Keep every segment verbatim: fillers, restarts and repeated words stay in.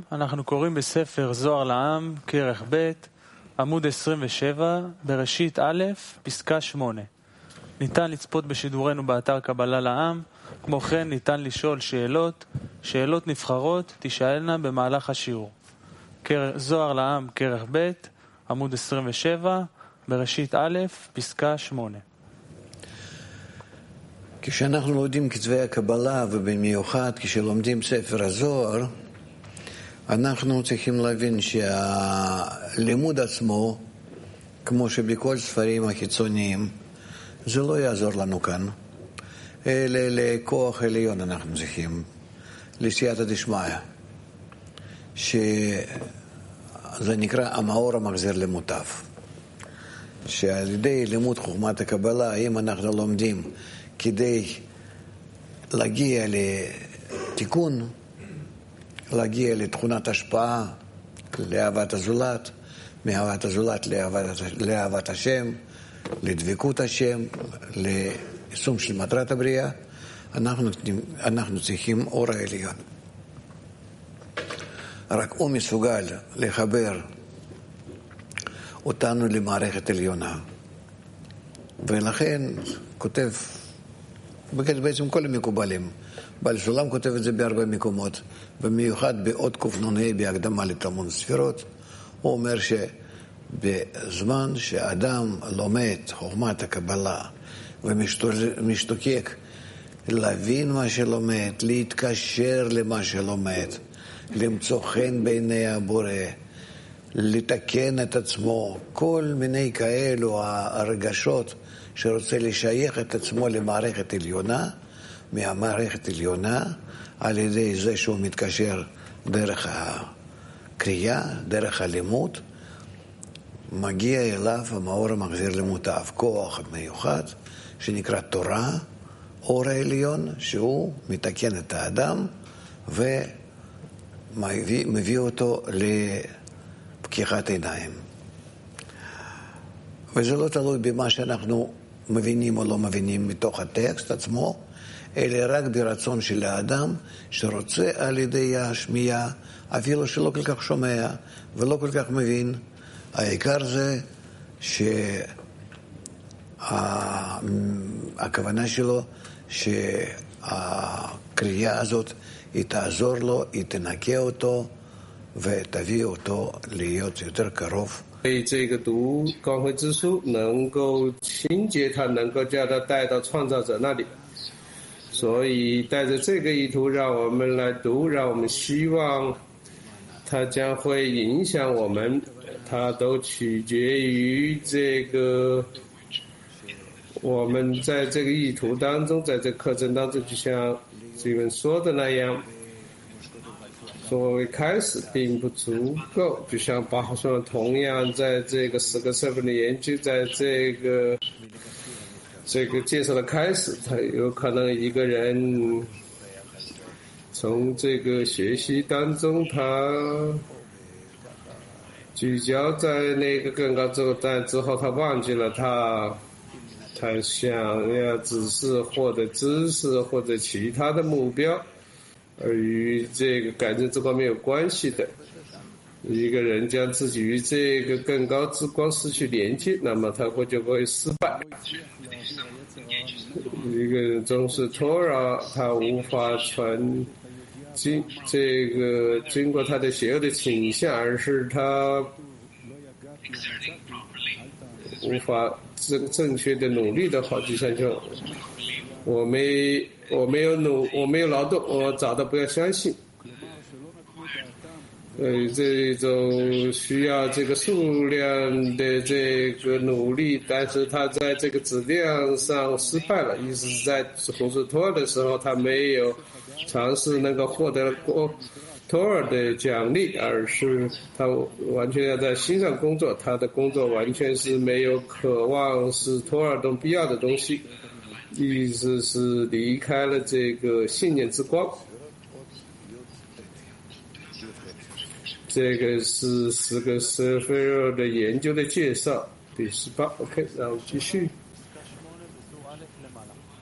אנחנו קוראים בספר זוהר לעם, כרך ב', עמוד עשרים ושבע, בראשית א', פסקה שמונה. ניתן לצפות בשידורנו באתר קבלה לעם, כמו כן ניתן לשאול שאלות, שאלות נבחרות תשאלנה במהלך השיעור. זוהר לעם, כרך ב', עמוד עשרים ושבע, בראשית א', פסקה שמונה. כשאנחנו לומדים כתבי הקבלה, ובמיוחד כשלומדים ספר הזוהר, אנחנו צריכים להבין שהלימוד עצמו, כמו שבכל ספרים החיצוניים, זה לא יעזור לנו כאן. אלא לכוח עליון אנחנו צריכים, לסייעתא דשמיא, שזה נקרא המאור המחזיר למוטב. שעל ידי לימוד חוכמת הקבלה, אם אנחנו לומדים כדי להגיע לתיקון, להגיע לתכונת השפעה, לאהבת הזולת, מאהבת הזולת לאהבת, לאהבת השם, לדבקות השם, ליישום של מטרת הבריאה, אנחנו, אנחנו צריכים אור העליון. רק הוא מסוגל לחבר אותנו למערכת עליונה. ולכן כותב, בעצם כל המקובלים, בעל סולם כותב את זה בהרבה מקומות, במיוחד בעוד קופנוני בהקדמה לתלמוד ספירות. הוא אומר שבזמן שאדם לומד חוכמת הקבלה ומשתוקק להבין מה שלומד, להתקשר למה שלומד, למצוא חן בעיני הבורא, לתקן את עצמו, כל מיני כאלו הרגשות שרוצה לשייך את עצמו למערכת עליונה, מהמערכת עליונה, על ידי זה שהוא מתקשר דרך הקריאה, דרך הלימוד, מגיע אליו המאור המחזיר למוטב, כוח מיוחד שנקרא תורה, אור העליון, שהוא מתקן את האדם ומביא אותו לפקיחת עיניים. וזה לא תלוי במה שאנחנו מבינים או לא מבינים מתוך הטקסט עצמו, אלא רק ברצון של האדם שרוצה על ידי השמיעה, אפילו שלא כל כך שומע ולא כל כך מבין. העיקר זה שהכוונה שלו שהקריאה הזאת היא תעזור לו, היא תנקה אותו ותביא אותו להיות יותר קרוב. 所以这个读光辉之书能够清洁他，能够将他带到创造者那里。所以带着这个意图让我们来读，让我们希望它将会影响我们，它都取决于这个我们在这个意图当中，在这个课程当中，就像这本说的那样，作为开始并不足够，就像巴哈说的，同样在这个十个身份的研究，在这个这个介绍的开始，他有可能一个人从这个学习当中，他聚焦在那个更高之后，但之后他忘记了他他想要只是获得知识或者其他的目标，而与这个感知之光没有关系的一个人，将自己与这个更高之光失去连接，那么他会就会失败。一个人重视托拉，他无法传经这个经过他的邪恶的倾向，而是他无法正正确的努力的话，就像就我没我没有努我没有劳动，我早都不要相信。呃，这种需要这个数量的这个努力，但是他在这个质量上失败了。意思是在弘誓托尔的时候，他没有尝试能够获得过托尔的奖励，而是他完全要在心上工作。他的工作完全是没有渴望使托尔中必要的东西，意思是离开了这个信念之光。这个是十个舍菲尔的研究的介绍，第十八。OK， 然后继续。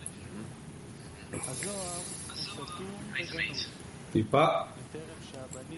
第八。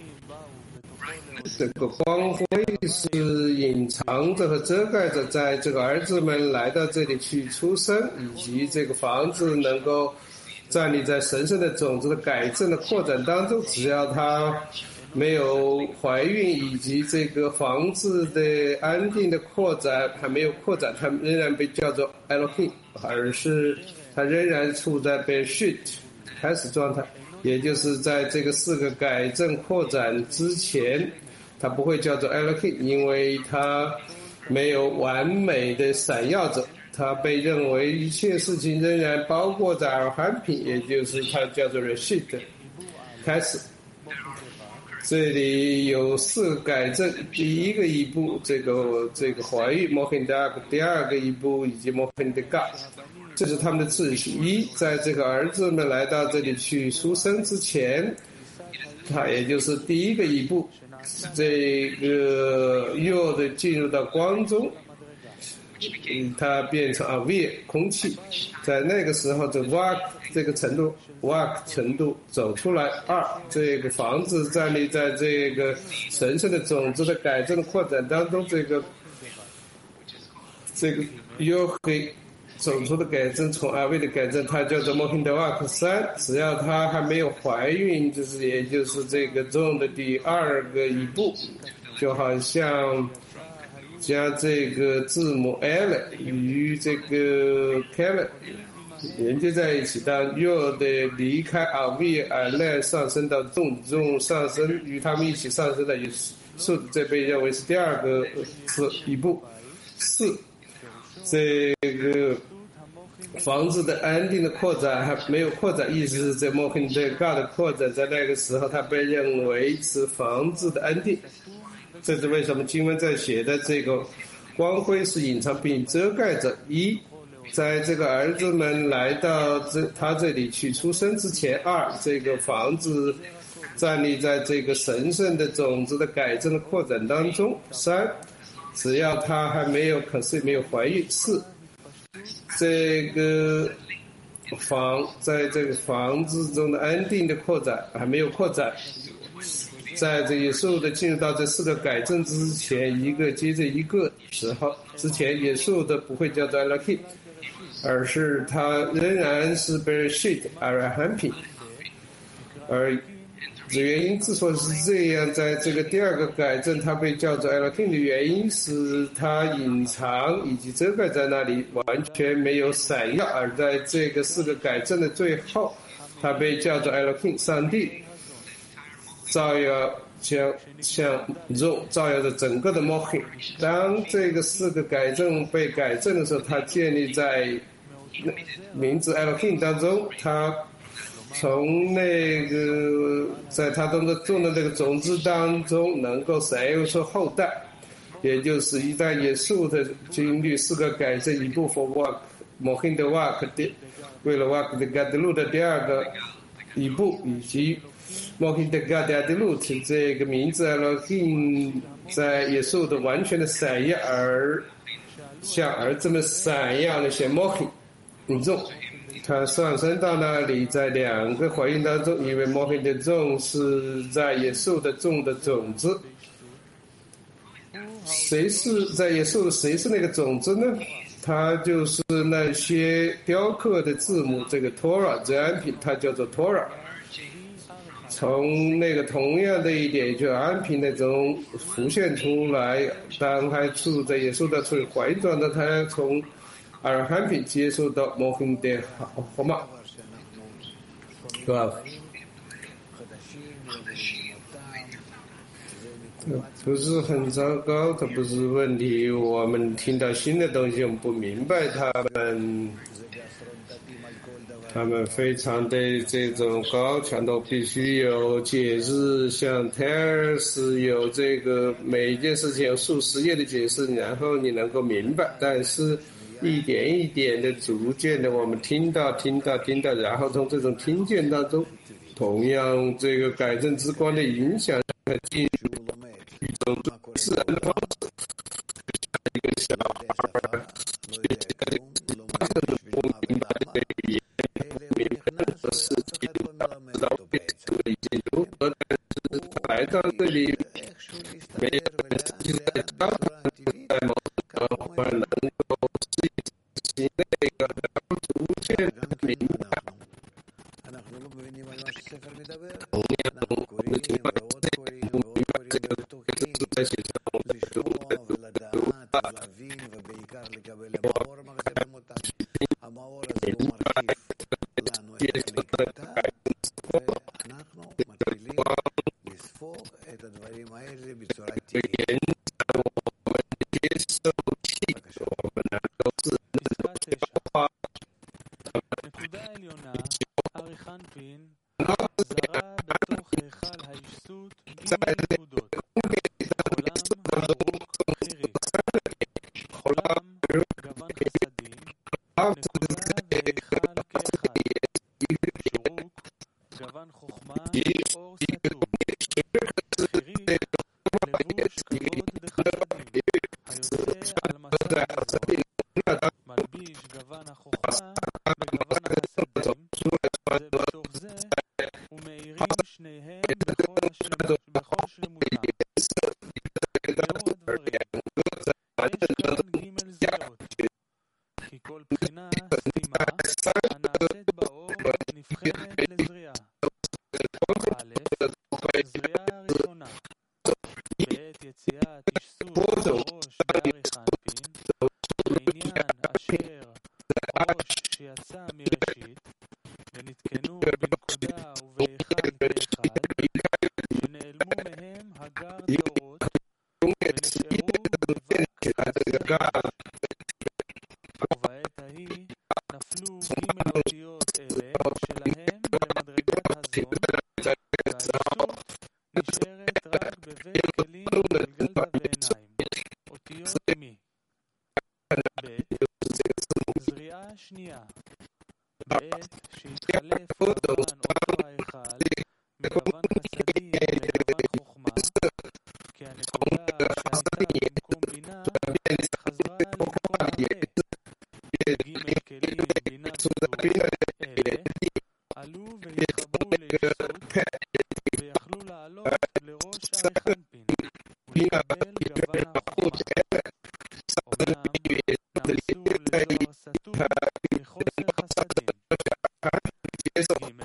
这个光辉是隐藏着和遮盖着，在这个儿子们来到这里去出生，以及这个房子能够站立在神圣的种子的改正的扩展当中。只要它没有怀孕，以及这个房子的安定的扩展还没有扩展，它仍然被叫做 Elohim， 而是它仍然处在 Bereshit 开始状态，也就是在这个四个改正扩展之前，它不会叫做 Elohim， 因为它没有完美的闪耀着，它被认为一切事情仍然包括在尔罕品，也就是它叫做 Reshit 开始。这里有四个改正，第一个一步，这个这个怀孕 Mohin Dag， 第二个一步以及 Mohin Dag， 这是他们的秩序。一，在这个儿子们来到这里去出生之前，它也就是第一个一步，这个幼的进入到光中，它变成 Avir 空气，在那个时候这 Vak 这个程度 Vak 程度走出来。二，这个房子站立在这个神圣的种子的改正的扩展当中，这个这个 Yohe 走出的改正，从 Avir 的改正，它叫做 Mohin Dag 三，只要它还没有怀孕，就是也就是这个中的第二个一步，就好像将这个字母 L 与这个 Kevin 连接在一起，当弱的离开 Avir 而来上升到重中上升，与他们一起上升的也是这被认为是第二个是一步。四，这个房子的安定的扩展还没有扩展，意思是在 Mohin Dag 的扩展，在那个时候它被认为是房子的安定。这是为什么经文在写的这个光辉是隐藏并遮盖着。一，在这个儿子们来到这他这里去出生之前。二，这个房子站立在这个神圣的种子的改正的扩展当中。三，只要他还没有可是没有怀孕。四，这个房在这个房子中的安定的扩展还没有扩展，在这野兽的进入到这四个改正之前，一个接着一个时候，之前野兽的不会叫做 Elohim， 而是它仍然是 Bereshit 尔罕品。而原因之所以是这样，在这个第二个改正它被叫做 Elohim 的原因是它隐藏以及遮盖在那里，完全没有闪耀，而在这个四个改正的最后，它被叫做 Elohim 上帝，照耀将像肉照耀着整个的 Mohin。 当这个四个改正被改正的时候，它建立在名字 Elohim 当中，它从那个在它中的种的那个种子当中能够闪耀出后代，也就是一旦耶稣的经历四个改正，一部分 Wak Mohin 的 Wak 的为了 Wak 的 Gadlut 的第二个一步，以及Mohin Dag Gadlut 这个名字 Elohim 在耶稣的完全的闪耀，而像儿子们闪耀那些 Mohin 宇宙，它上升到那里，在两个怀孕当中，因为 Mohin 的种是在耶稣的种的种子。谁是在耶稣的谁是那个种子呢？它就是那些雕刻的字母，这个 Torah 这安品，它叫做 Torah。从那个同样的一点，就安平那种浮现出来，当他处在耶稣的处于怀孕状态，他从尔罕品接受到摩亨的好嘛，是吧？不是很糟糕，它不是问题。我们听到新的东西，我们不明白他们。他们非常的这种高强度，必须有解释，像泰尔斯有这个每一件事情有数十页的解释，然后你能够明白。但是一点一点的逐渐的我们听到听到听到，然后从这种听见当中，同样这个改正之光的影响进入一种自然的方式，像一个小孩学习的不明白的语言，不明白的事情，知道为什么已经如何，但是来到这里就在当在某个我们能够自己那个逐渐明白。 אנחנו לא מבינים על מה שספר מדבר. אנחנו קוראים ועוד קוראים ועוד קוראים ותוקעים לשמוע ולדעת ולהבין ובעיקר לקבל המאור המחזיר במותם. המאור הזה הוא מרכיב לנו את הקליקתה ואנחנו מתחילים לספור את הדברים האלה בצורה טבעית. נקודה עליונה, אריך אנפין זרה בתוך היכל האישסות ג' נקודות. עולם ברוך חיריק. עולם גוון חסדים, נקודה והיכל כאחד. שורוק גוון חוכמה, אור סתום. חיריק לבוש כבוד דחסדים, היוצא על מסע גבוה. מלביש גוון החוכמה בגוון החסדים, זה בתוך זה, ומאירים שניהם בכל השלמות, בכל שלמותם. לאור הדברים, יש כאן ג' זריעות, כי כל בחינה סתימה הנעשית באור נבחנת לזריעה. א', זריעה ראשונה, בעת יציאת אישסות הראש באריך אנפין, לעניין אשר ראש שיצא מראשית ונתקנו בנקודה ובהיכל כאחד, שנעלמו מהם הגר דורות ונשארו בבק חדש. ובעת ההיא נפלו ג' האותיות אלה שלהם למדרגת הזון, והאישות נשארת רק בבית כלים גלגלתא ועיניים, אותיות מי. ב' זריעה שנייה, בעת שהתחלף גוון אותו ההיכל מגוון חסדים לגוון חוכמה, כי הנקודה שהייתה במקום בינה חזרה למקום הפה. ג' כלים בינה וצור אלה עלו והתחברו לאישסות ויכלו לעלות לראש אריך אנפין ולקבל גוון החוכמה. אומנם נעשו לזוהר סתום מחוסר חסדים. ג'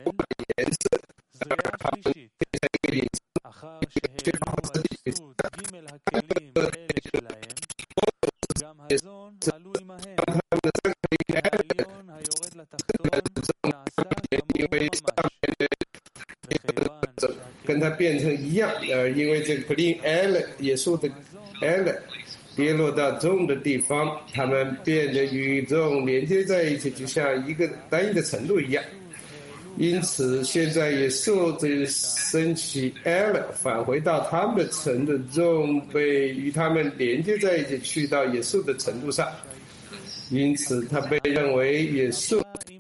זריעה שלישית, אחר שהעלו האישסות ג' הכלים האלה שלהם, גם הזון עלו עמהם, כי העליון היורד לתחתון נעשה כמוהו ממש. וכיוון 跟它变成一样，呃，因为这个 clean L 野兽的 L 跌落到中的地方，它们变得与众连接在一起，就像一个单一的程度一样。因此，现在野兽这升起 L 返回到它们的程度中，被与它们连接在一起，去到野兽的程度上。因此，它被认为野兽。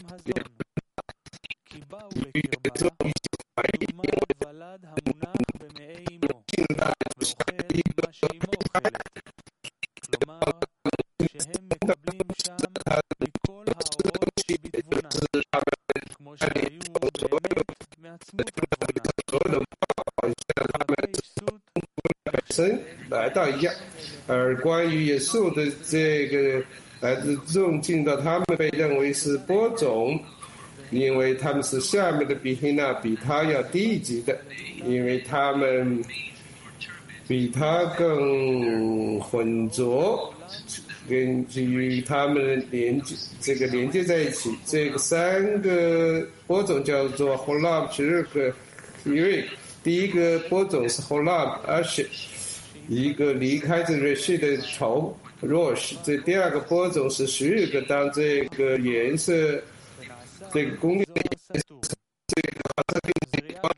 ולד המונח במעי אמו, ואוכל מה שאמו אוכלת. כלומר, שהם מקבלים שם מכל האורות שבתבונה, כמו שהיו באמת מעצמות התבונה. לגבי אישסות 来到一样，而关于野兽的这个来自众进到他们被认为是播种。因为他们是下面的比黑那比他要低一级的，因为他们比他更浑浊，根据于他们连接这个连接在一起，这个三个播种叫做 Holam 十二个，因为第一个播种是 Holam 二十，一个离开这瑞士的头 Rosh， 这第二个播种是十二个，当这个颜色。这个功力，这个它这个地方，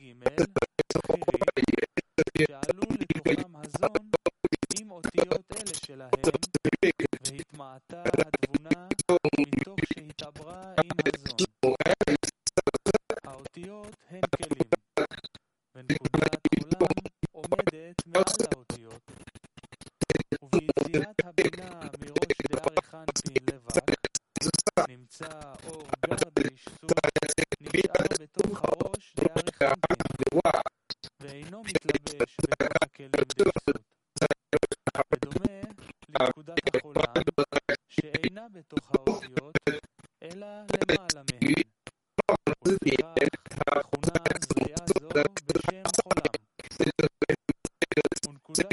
שעלו לתוכם הזון עם אותיות אלה שלהם, והתמעטה התבונה מתוך שהתעברה עם הזון. האותיות הן כלים, ונקודת עולם עומדת מעל האותיות. וביציאת הבינה מראש דאריך אנפין לבק, נמצא אור גר דאישסות נשאר בתוך הראש דאריך אנפין, ואינו מתלבש בתוך הכלים דאישסות. נמצא בתוך האותיות, אלא למעלה מהן. ולפיכך מכונה זריעה זו בשם חולם. ונקודת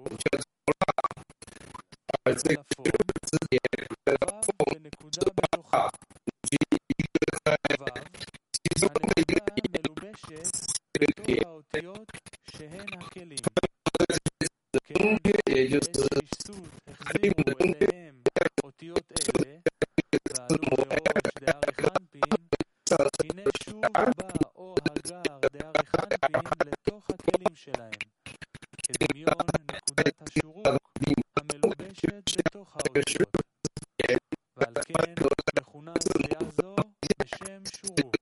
חירוק, וו ונקודה בתוכה. וו, הנקודה מלובשת בתוך האותיות שהן הכלים. כן, בעת שישסות החזירו אליהם אותיות אלה, ועלו בראש דארי חנפין, הנה שוב בא אור הגר דארי חנפין לתוך הכלים שלהם, כדמיון נקודת השורוק המלובשת בתוך האותיות. ועל כן מכונה זריעה זו בשם שורוק.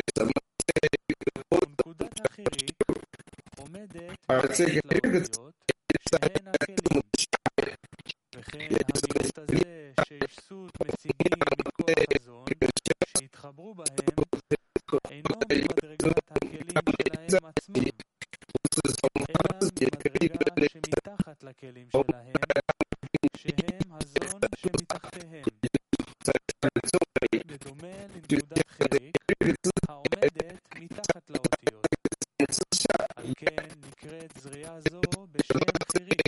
ונקודת החיריק עומדת מתחת לאותיות שהן הכלים. וכן המיעוט הזה שישסות מציגים מכוח חזון שהתחברו בהם אינו ממדרגת הכלים שלהם עצמם, אלא ממדרגה שמתחת לכלים שלהם, שהם הזון שמתחתיהם. בדומה לנקודת חיריק העומדת מתחת לאותיות. על כן נקראת זריעה זו בשם חיריק.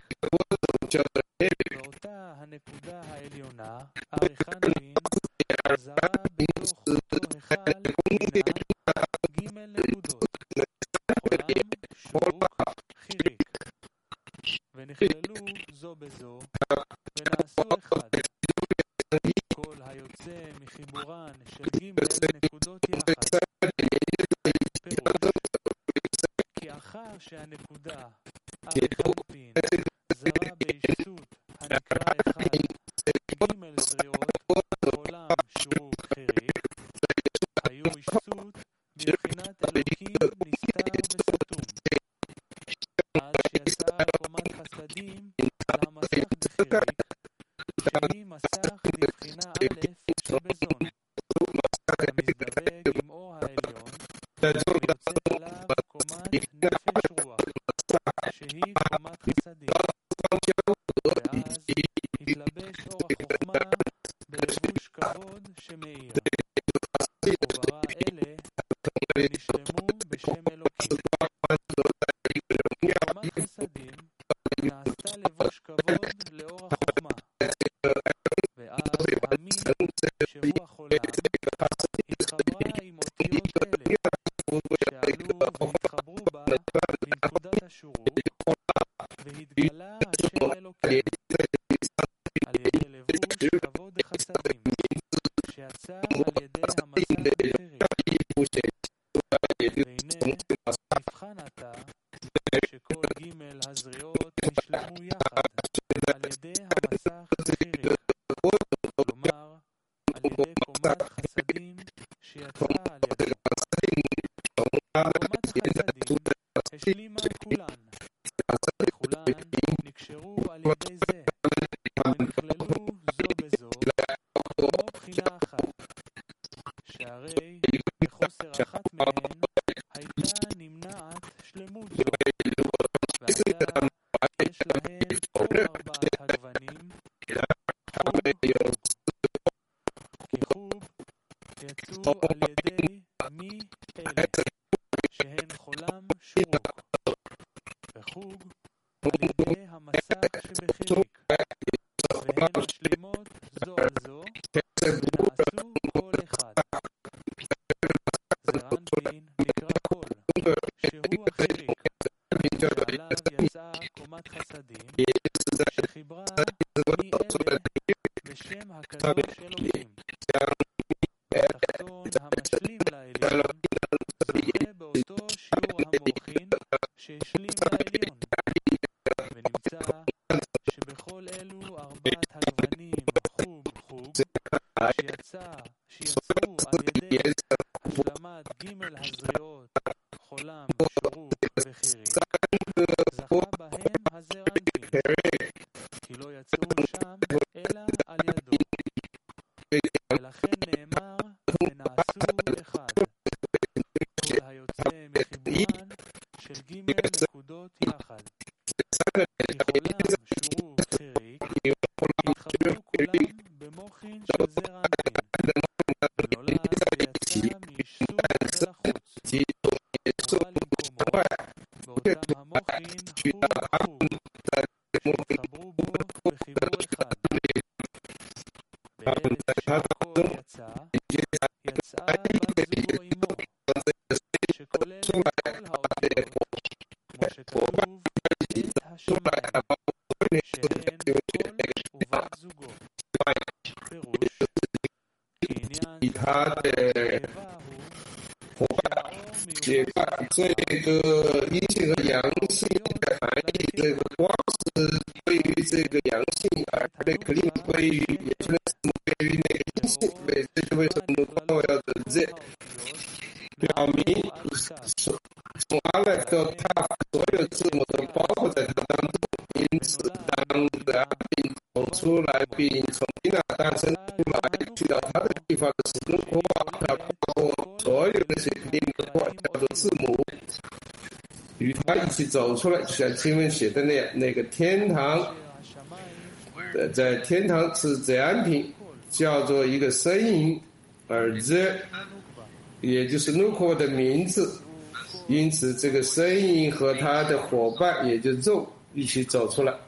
ואותה הנקודה העליונה, ארי חנפין, זרה בתוך אותו היכל הינה ג' נקודות, חולם, שורוק, חיריק, ונכללו זו בזו, ונעשו אחד. כל היוצא מחיבורן של ג' נקודות יחד. פירוש, כי אחר שהנקודה, ארי חנפין, זרה בישסות הנקרא אחד, ג' זריעות, חולם, שורוק, חיריק, היו ישסות בבחינת אלוקים נסתר וסתום. אז שיצא קומת חסדים למסך דחיריק, שהיא מסך בבחינה א' שבזון, המזדבק עם אור העליון, ויוצאת עליו קומת נפש רוח, שהיא קומת חסדים. ואז התלבש אור החוכמה בלבוש כבוד שמאיר. וברא אלה ונשלמו בשם אלוקים. קומת חסדים נעשתה לבוש כבוד לאור החוכמה. ואז המין שהוא החולם התחברה עם אותיות אלה שעלו והתחברו בה לנקודת השורוק, והתגלה השם אלוקים על ידי לבוש כבוד החסדים שיצא על ידי המסך החיריק. והנה נבחן עתה שכל ג' הזריעות נשלמו יחד על ידי המסך החיריק, כלומר על ידי קומת חסדים שיצאה על ידו. קומת החסדים השלימה כולן, וכולן נקשרו על ידי זה, ונכללו זו בזו, כמו בחינה אחת, שהרי בחוסר אחת מהן הייתה נמנעת שלמות זו, ועתה יש להן כל ארבעת הגוונים, חוב חוב. כי חוב יצאו על ידי מי אלה, שהן חולם שורוק, וחוג על ידי המסך שבחיריק, והן משלימות זו על זו, ונעשו כל אחד. זרנפין נקרא קול, שהוא החיריק, ועליו יצאה קומת חסדים, שחיברה מי אלה בשם הקדוש אלוקים. והתחתון המשלים לעליון זוכה באותו שיעור המורחין שהשלים לעליון, ונמצא שבכל אלו ארבעת הגוונים חוב חוג שיצא, שיצאו על ידי השלמת ג' הזריעות חולם, שורוק וחיריק, זכה בהם הזרנפין, כי לא יצאו שם אלא על ידו. ולכן נאמר ונעשו אחד, כל היוצא מחיבורן של ג' נקודות יחד. כי חולם, שורוק, חיריק התחברו כולם במוחין של 去到他们在摩根他们在他当中直接在一个一个出来的伙伴一起出来，然后那个就以他的伙伴解开这个阴性和阳性的含义，这个光是对于这个阳性，而那个另对于也就是对于那个阴性，为这就为什么光要的这表明从阿赖到他所有字母都包括在它当中，因此当的并走出来并从那诞生出来去到他的地方的时候，它包括所有那些另的话叫做字母，与他一起走出来，就像经文写的那样，那个天堂，在天堂是这样品，叫做一个声音，而这也就是努库的名字，因此这个声音和他的伙伴也就咒一起走出来。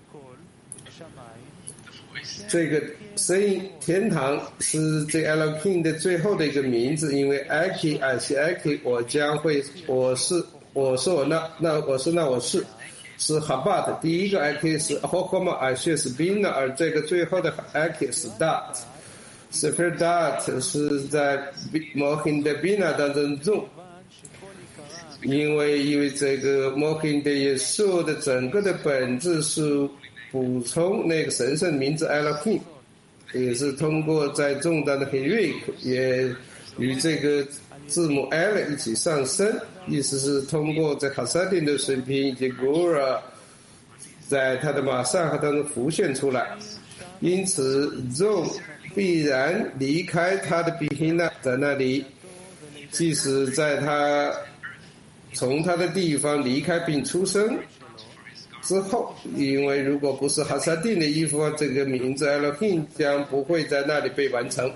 这个声音天堂是这 Elohim 的最后的一个名字，因为 Aki 而是 Aki， 我将会我是我是我那那我是那我是是 Chabad， 第一个 Aki 是 Chokhmah 而却是 Bina， 而这个最后的 Aki 是 Dat。Sefer Dat 是在 Mohin 的 Bina 当中中，因为因为这个 Mohin 的耶稣的整个的本质是补充那个神圣名字 Elohim， 也是通过在重大的 Herik 也与这个字母 L 一起上升，意思是通过在哈萨丁的水平以及 Gura 在他的马上和当中浮现出来，因此 Zon 必然离开他的比希纳，在那里即使在他从他的地方离开并出生之后，因为如果不是哈萨丁的衣服，这个名字 Elohim 将不会在那里被完成。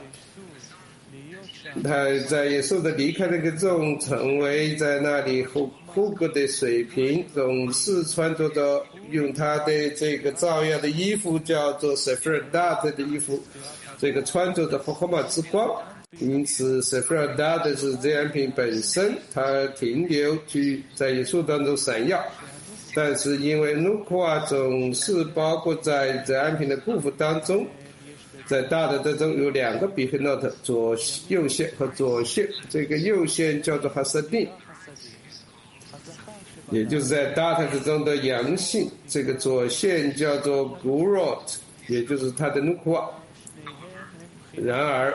他在耶稣的离开那个中成为在那里护护格的水平，总是穿着的用他的这个照耀的衣服，叫做 Sefer Dat 的衣服，这个穿着的 Chokhmah 之光。因此 Sefer Dat 是这样品本身，它停留去在耶稣当中闪耀。但是因为努库啊总是包括在这样品的部分当中，在大的当中有两个 Behinot， 左右线和左线，这个右线叫做哈萨丁，也就是在大的之中的阳性，这个左线叫做 Gurot， 也就是它的努库啊。然而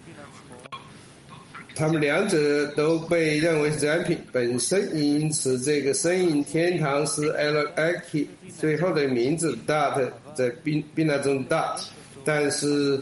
他们两者都被认为是自然品本身，因此这个声音天堂是 Elohim 最后的名字 Dat 在宾宾那中 Dat， 但是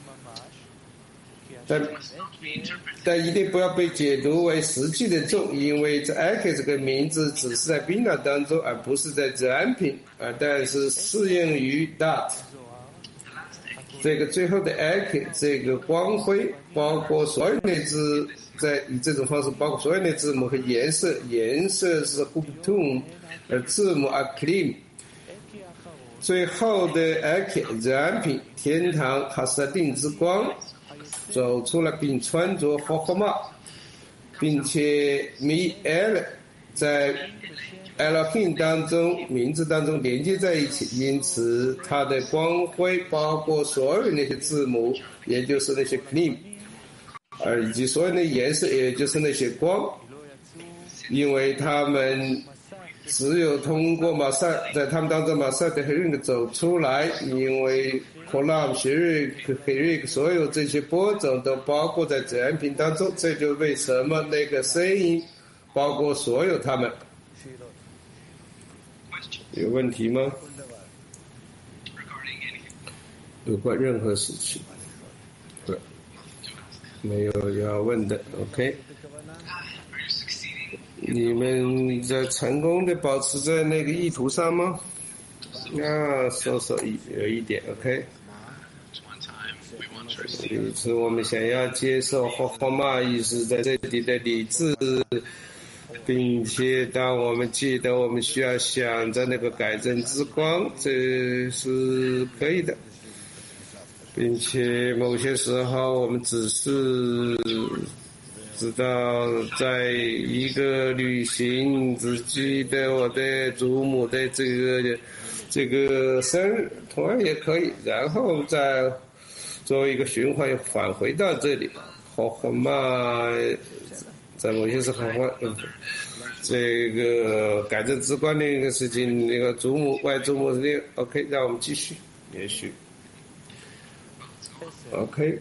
但但一定不要被解读为实际的众，因为这 Elohim 这个名字只是在宾那当中，而不是在自然品，而但是适用于 Dat。这个最后的 Elohim 这个光辉包括所有的字，在以这种方式包括所有的字母和颜色，颜色是 Hubtum， 而字母 Aklim。最后的 Elohim 燃品天堂哈萨丁之光走出来，并穿着 Chokhmah， 并且 Mi-El 在Elohim 当中名字当中连接在一起，因此它的光辉包括所有那些字母，也就是那些 Klim， 而以及所有的颜色，也就是那些光，因为他们只有通过马赛，在他们当中马赛的黑人走出来，因为 Kolam、雪瑞、黑瑞所有这些波种都包括在自然品当中，这就为什么那个声音包括所有他们。有问题吗？有关任何事情？对，没有要问的。OK， 你们在成功的保持在那个意图上吗？啊，稍稍有一点。OK， 因此我们想要接受Chokhmah意识在这里的理智并且当我们记得我们需要想着那个改正之光，这是可以的，并且某些时候我们只是知道在一个旅行，只记得我的祖母的这个这个生日，同样也可以，然后再作为一个循环返回到这里。好好嘛，在某些时候，嗯，这个改正之观的一个事情，那个祖母外祖母的 ，OK， 让我们继续延续 ，OK。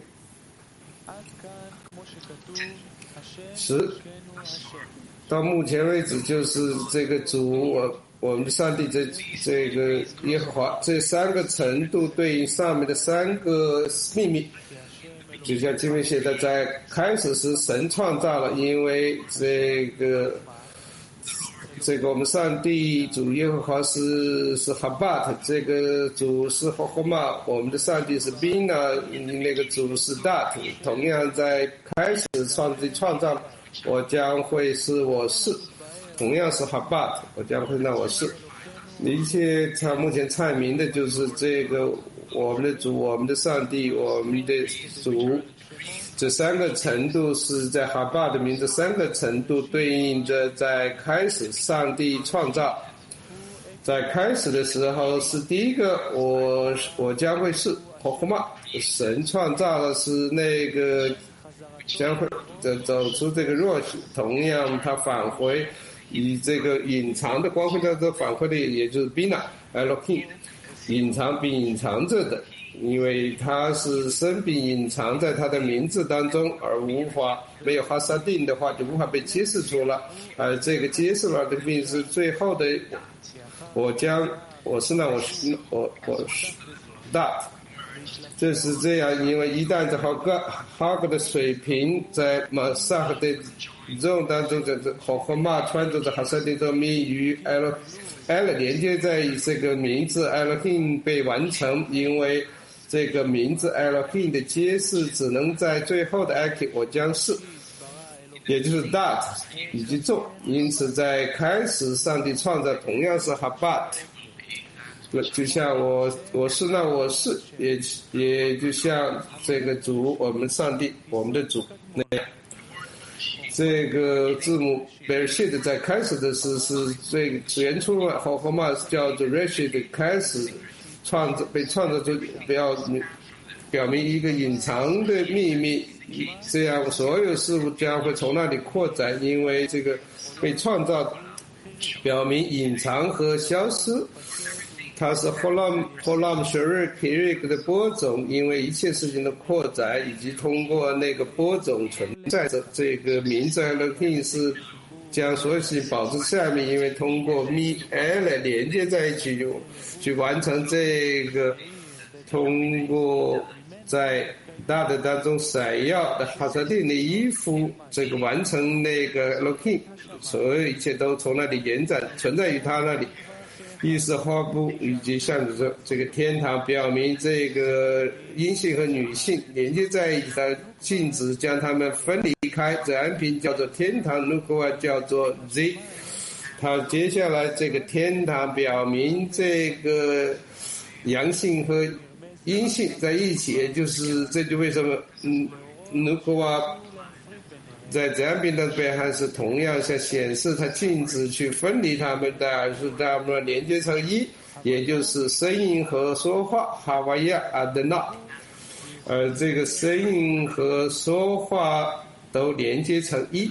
十，到目前为止就是这个主我我们的上帝这这个耶和华这三个程度对应上面的三个秘密，就像经文写的，在开始时神创造了，因为这个这个我们上帝主耶和华是是哈巴特，这个主是霍霍玛，我们的上帝是宾纳，那个主是大特，同样在开始上帝创造，我将会是我是，同样是哈巴特，我将会让我是，一切他目前阐明的就是这个我们的主，我们的上帝，我们的主。这三个程度是在哈巴的名字，三个程度对应着在开始上帝创造，在开始的时候是第一个我我将会是霍霍玛，神创造的是那个将会走出这个弱势，同样他返回以这个隐藏的光辉当中返回的也就是 Bina Elohim， 隐藏并隐藏着的，因为他是生并隐藏在他的名字当中，而无法没有哈萨定的话就无法被揭示出了，而这个揭示了的并是最后的我将我是那我是我我是大，这是这样，因为一旦在哈格哈格的水平在马萨赫的宇宙当中，这和和马穿着的哈萨定的密与 L L 连接在这个名字 Elohim 被完成，因为这个名字 Elohim 的揭示只能在最后的 Aki 我将是，也就是 Dat 以及众，因此在开始上帝创造同样是 Habat， 就像我我是那我是，也也就像这个主我们上帝我们的主那样。这个字母 Bereshit 在开始的时是最原初的和和嘛叫做 Reshit 开始创造被创造出表明表明一个隐藏的秘密，这样所有事物将会从那里扩展，因为这个被创造表明隐藏和消失。它是 Holam Holam Sharik Kirik 的播种，因为一切事情的扩展以及通过那个播种存在着。这个名字 Elohim 是将所有事情保持下面，因为通过 Mi L 连接在一起，就去完成这个通过在大的当中闪耀的哈萨定的衣服，这个完成那个 Elohim， 所有一切都从那里延展存在于他那里。意识花布以及象征着这个天堂，表明这个阴性和女性连接在一起的禁止将它们分离开。这安平叫做天堂，如果叫做 Z。它接下来这个天堂表明这个阳性和阴性在一起，也就是这就为什么嗯，如果在这样边的背还是同样像显示它禁止去分离它们的，而是它们连接成一，也就是声音和说话哈瓦亚阿德纳，而这个声音和说话都连接成一，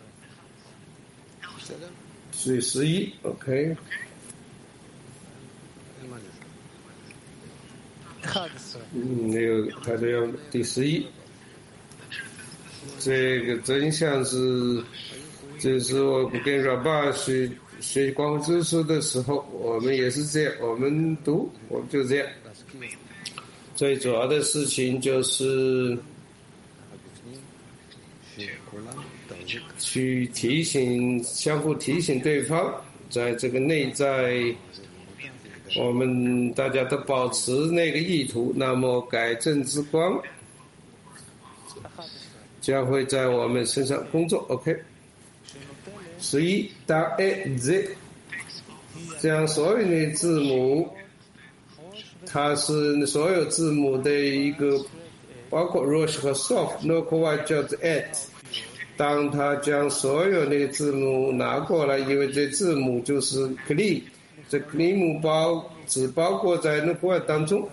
所以十一 OK。嗯，那个他这样第十一。这个真相是，就是我们跟老爸学学光辉之书的时候，我们也是这样，我们读，我们就这样。最主要的事情就是去提醒，相互提醒对方，在这个内在，我们大家都保持那个意图，那么改正之光将会在我们身上工作 ，OK。 十一当 A Z 这样所有的字母，它是所有字母的一个，包括 Rosh 和 Sof、Nokowa 叫做 at。当他将所有那个字母拿过来，因为这字母就是 Kli， 这 Kli 母包只包括在 Nokowa 当中。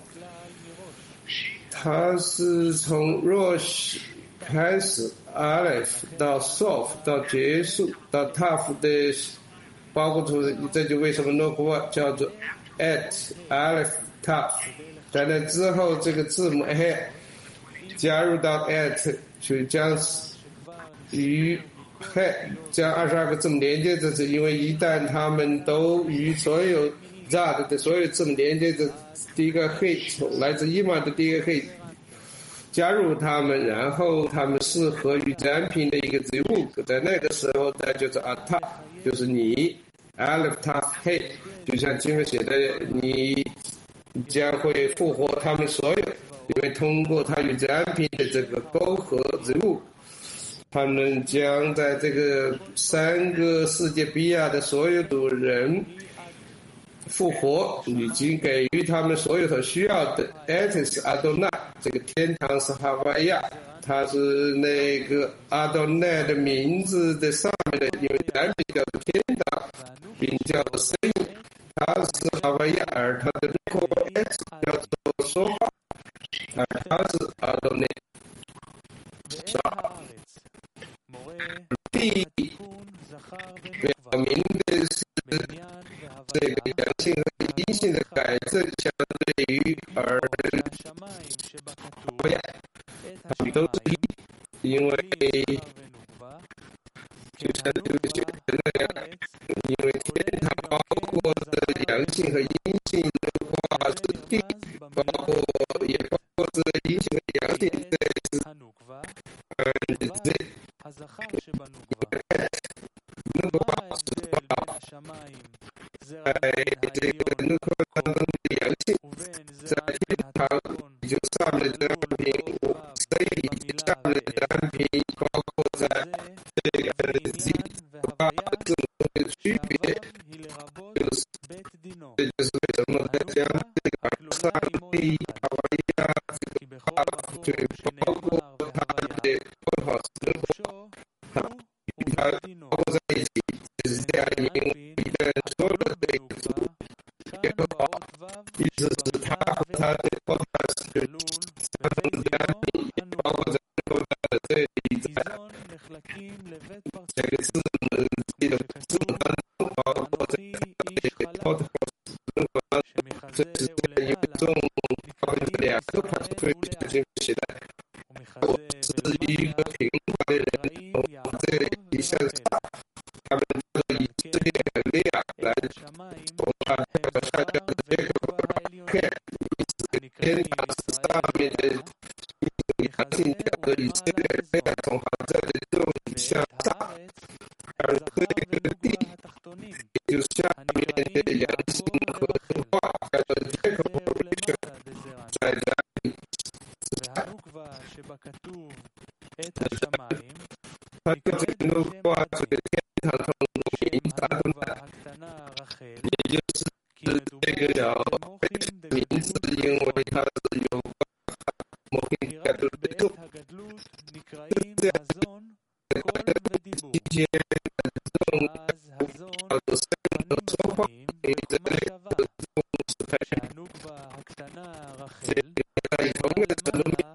它是从 Rosh 开始 Aleph 到 Sof 到结束到 Taf 的包括出，这就为什么 Nokowa 叫做 at Aleph Taf。在那之后，这个字母 A 加入到 at， 就将与 He 将二十二个字母连接在这，因为一旦它们都与所有 Zad 的所有字母连接着，第一个 He 来自伊玛的第一个 He 加入它们，然后它们适合于占品的一个字物，在那个时候它就是 Ata， 就是你 Aleph Taf He， 就像经文写的，你将会复活他们所有，因为通过它与占品的这个沟合字物，他们将在这个三个世界比亚的所有的人复活，已经给予他们所有所需要的。Etis Adonai， 这个天堂是哈瓦亚，它是那个 Adonai 的名字的上面的，因为单名叫做天堂，并叫做声音，它是哈瓦亚，而它的 Etis 叫做说话，而它是 Adonai。第表明的是这个阳性和阴性的改正相对于而他们都是一，因为就像这个学那样，因为天堂包括的阳性和阴性的话是地，包括也包括着阴性和阳性的是呃这那个话是把在这个那个当中的阳性，在天堂就上面的单品，所以下面的单品包括在这个字八字的区别，就是这就是为什么他将这个三位哈瓦亚这个话就包括他的多少生活，他他包括在一起，就是这样，因为一个人说的这个主耶和华，意思是他和他的国家是三种单品，也包括在国家的这里在这个字母这个字母当中，包括在这个托特生活当中，这是这样一种包括两个派对的这个时代。我是一个平凡的人，我这里向上，他们就以这个力量来我把这个下降的这个看，天堂上面的阳性叫做以色列力量从他这里就向上，而这个地就下面的阳性和化叫做这个 formation 在这里。他这个的话，这个天堂上的名字也就是这个叫名字，因为它是有某个改动的动，这样一些动叫做生的说话，因为这个动是太这个在同一个程度里面。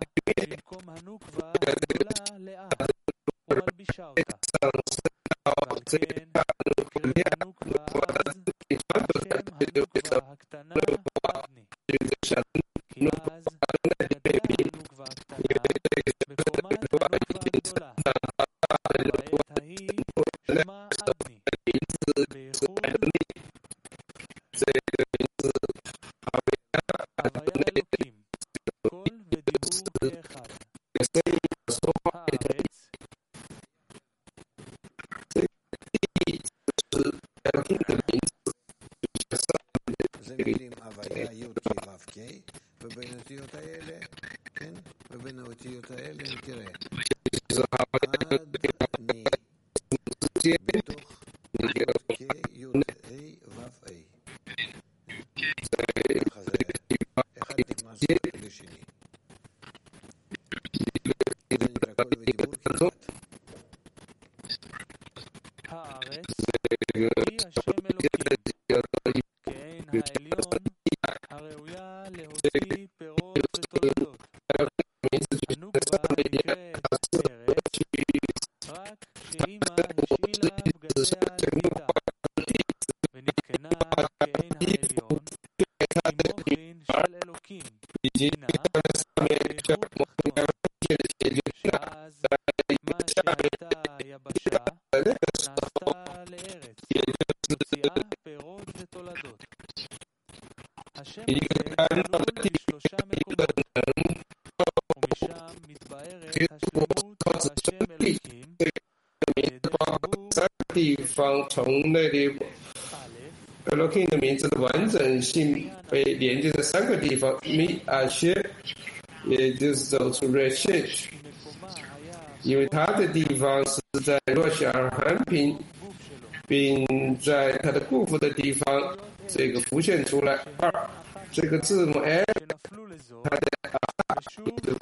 הראויה להוציא פירות ותולדות. הנוקבה נקראת ארץ רק כשאמא השאילה בגדיה לביתה ונתקנה כעין העליון עם מוחין של אלוקים, הינה באיכות תחתון, שאז מה שהייתה יבשה נעשתה לארץ, מוציאה פירות ותולדות. השם הזה כלול בשלושה מקומות, ומשם מתבארת השלמות של השם אלוקים על ידי חיבור 地方从那里 Elohim 的名字的完整性被连接在三个地方，米阿谢，也就是走出 Reshit， 因为它的地方是在若夏尔韩平，并在它的固服的地方这个浮现出来。二，这个字母 L， 它的啊，它的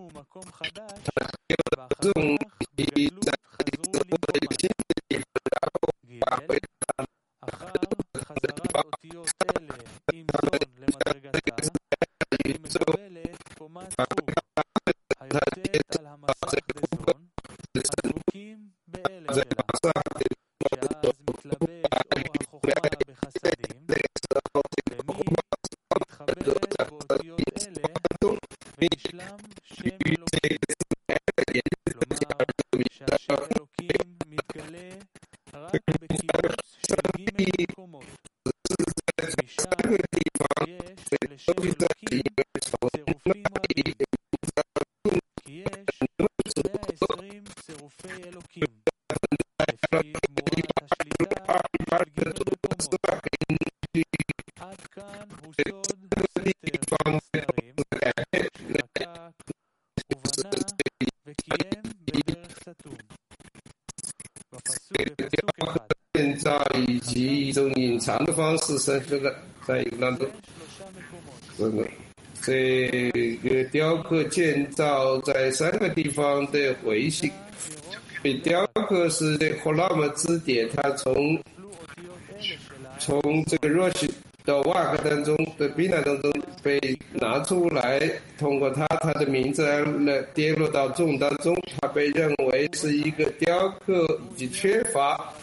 这种比在新的地方，然后发挥它。 חזרת אותיות אלה עם זון למדרגתה, היא מקבלת קומת חוג, היוצאת על המסך בזון, הדבוקים באלה שלה, שאז מתלבש אור החוכמה בחסדים, ומי מתחברת באותיות אלה, ונשלם שם אלוקים. כלומר, שהשם אלוקים מתגלה רק בקיבוץ של ג' מקומות. משם יש לשם אלוקים צירופים רבים, כי יש מאה ועשרים צירופי אלוקים, לפי תמורת השליטה של ג' מקומות. עד כאן הוא סוד סתר הסתרים, שחקק ובנה וקיים בדרך סתום. בפסוק, בפסוק אחד. 建造以及一种隐藏的方式生这个在一个当中，这个这个雕刻建造在三个地方的回形。雕刻是这霍拉姆字典，它从从这个若西的瓦克当中的避难当中被拿出来，通过它它的名字而跌落到众当中，它被认为是一个雕刻以及缺乏。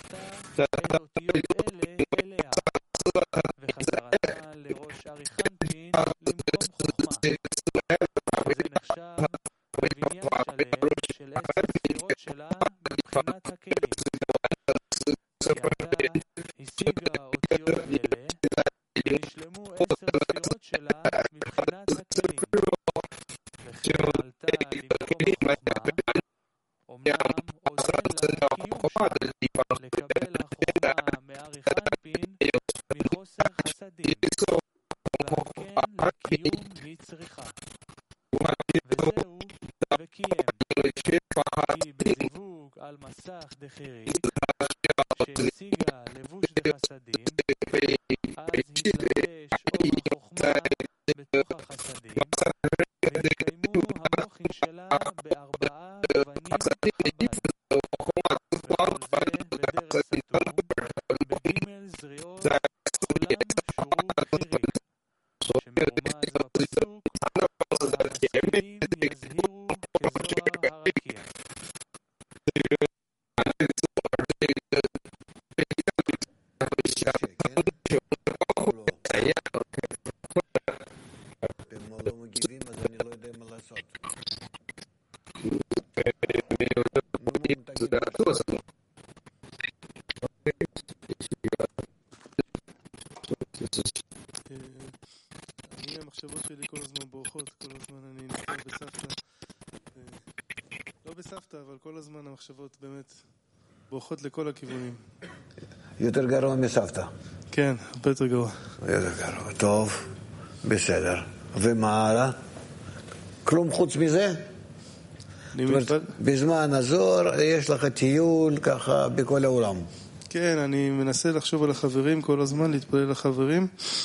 וחזרתה לראש אריכנפין למקום חוכמה. זה נחשב בבניין שלם של עשר ספירות שלה מבחינת הכלים. כי עתה השיגה אותיות אלה ונשלמו עשר ספירות שלה מבחינת הכלים. וכן עלתה למקום חוכמה, אמנם עוד אין לה קיום שם לקבל החוכמה מאריכנפין מחוסר חסדים, ועל כן לקיום היא צריכה. וזהו וקיים, כי בזיווג על מסך דחירי, שהשיגה לבוש דחסדים, אז התלבש אור החוכמה בתוך החסדים, והתקיימו המוחין שלה בארבעה גוונים חב"ד. וכל זה בדרך סתום, בג' זריעות, כולם שורו בחירים, שמרומז בפסוק, החסדים יזהירו כזוהר הרקיע. הם לא מגיבים, אז אני לא יודע מה לעשות. אני המחשבות שלי כל הזמן בורחות, כל הזמן אני נמצא בסבתא, לא בסבתא, אבל כל הזמן המחשבות באמת בורחות לכל הכיוונים. יותר גרוע מסבתא. כן, הרבה יותר גרוע. יותר גרוע, טוב, בסדר. ומה הלאה? כלום חוץ מזה? בזמן הזור יש לך טיול ככה בכל העולם. כן, אני מנסה לחשוב על החברים כל הזמן, להתפלל לחברים,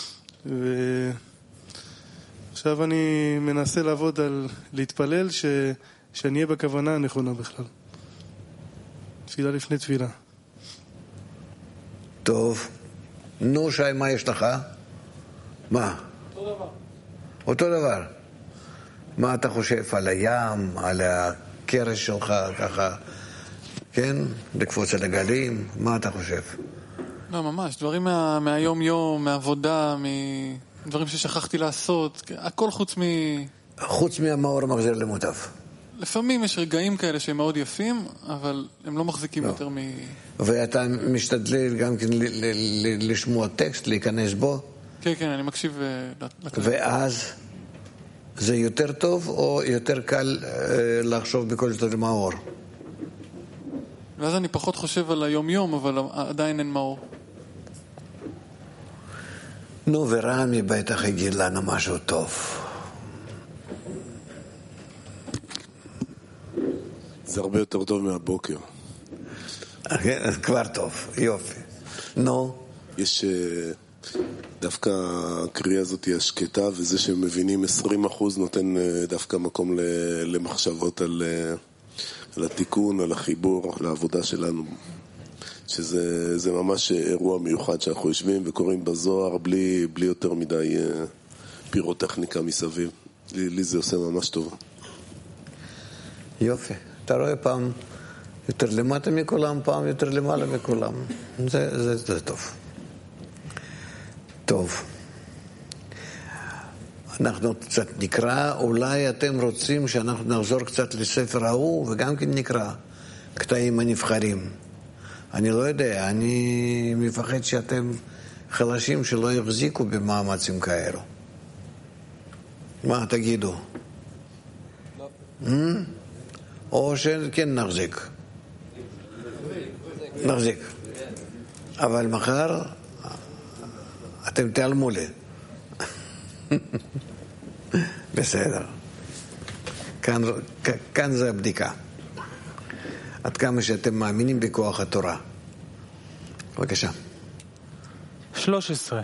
ועכשיו אני מנסה לעבוד על להתפלל ש... שאני אהיה בכוונה הנכונה בכלל. תפילה לפני תפילה. טוב, נו שי, מה יש לך? מה? אותו דבר. מה אתה חושב על הים, על הקרש שלך, ככה, כן? לקפוץ על הגלים, מה אתה חושב? לא, ממש, דברים מה, מהיום יום, מהעבודה, מדברים ששכחתי לעשות, הכל חוץ מ... חוץ מהמאור מחזיר למוטב. לפעמים יש רגעים כאלה שהם מאוד יפים, אבל הם לא מחזיקים לא. יותר מ... ואתה משתדל גם כן ל- ל- ל- לשמוע טקסט, להיכנס בו? כן, כן, אני מקשיב לקלט. ואז זה יותר טוב או יותר קל אה, לחשוב בכל זאת מאור? ואז אני פחות חושב על היום יום, אבל עדיין אין מאור. נו, ורמי בטח יגיד לנו משהו טוב. זה הרבה יותר טוב מהבוקר. כבר טוב, יופי. נו? יש דווקא הקריאה הזאת היא השקטה, וזה שהם מבינים עשרים אחוז נותן דווקא מקום למחשבות על, על התיקון, על החיבור, לעבודה שלנו. שזה זה ממש אירוע מיוחד שאנחנו יושבים וקוראים בזוהר בלי, בלי יותר מדי פירוטכניקה מסביב. לי, לי זה עושה ממש טוב. יופי. אתה רואה פעם יותר למטה מכולם, פעם יותר למעלה מכולם. זה, זה, זה טוב. טוב. אנחנו קצת נקרא, אולי אתם רוצים שאנחנו נחזור קצת לספר ההוא, וגם כן נקרא קטעים הנבחרים. אני לא יודע, אני מפחד שאתם חלשים שלא יחזיקו במאמצים כאלו. מה, תגידו? לא. או שכן נחזיק. נחזיק. אבל מחר אתם תעלמו לי. בסדר. כאן, כאן זה הבדיקה. עד כמה שאתם מאמינים בכוח התורה. בבקשה. שלוש עשרה.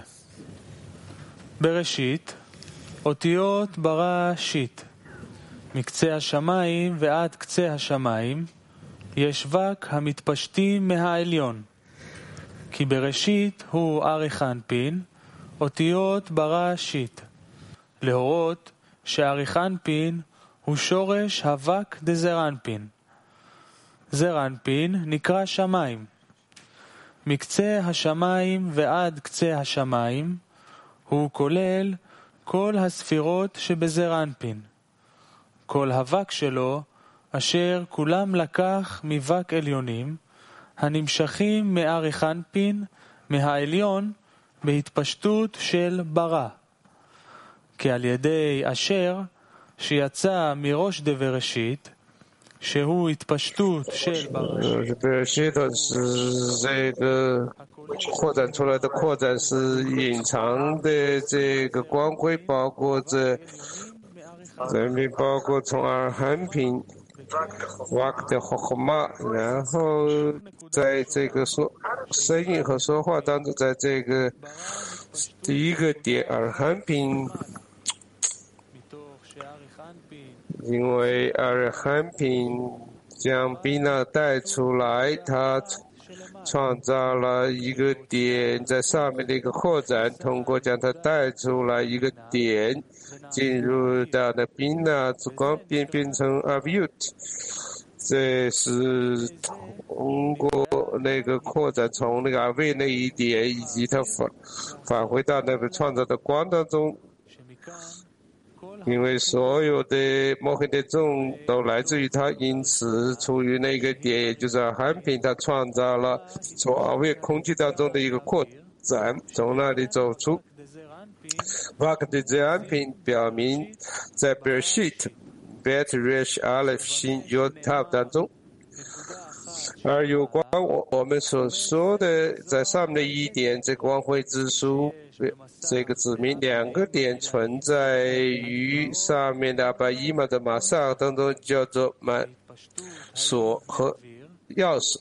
בראשית, אותיות בראשית. מקצה השמיים ועד קצה השמיים, יש וק המתפשטים מהעליון. כי בראשית הוא אריך אנפין, אותיות בראשית. להורות שאריך אנפין הוא שורש הווק דזר אנפין. זר אנפין נקרא שמיים. מקצה השמיים ועד קצה השמיים, הוא כולל כל הספירות שבזר אנפין. כל הווק שלו, אשר כולם לקח מווק עליונים, הנמשכים מאריך אנפין, מהעליון, בהתפשטות של ברא. כי על ידי אשר, שיצא מראש דבראשית, שהוא התפשטות של בראשית. בראשית这个扩展出来的扩展是隐藏的这个光辉，包括着人民，包括从阿含品瓦克的霍克玛，然后在这个说声音和说话当中，在这个第一个点阿含品。因为阿含品将比那带出来，他创造了一个点在上面的一个扩展，通过将它带出来一个点，进入到的比那之光变变成 Avut， 这是通过那个扩展从那个阿维那一点，以及它返返回到那个创造的光当中。因为所有的摩诃的众都来自于他，因此处于那个点，也就是阿含品，他创造了从阿维空气当中的一个扩展，从那里走出。瓦克的这安品表明，在 Bereshit Bet Resh Aleph 新 Yod Tav 当中，而有关我我们所说的在上面的一点，这光辉之书。这个指明两个点存在于上面的阿巴伊玛的马上当中，叫做满锁和钥匙。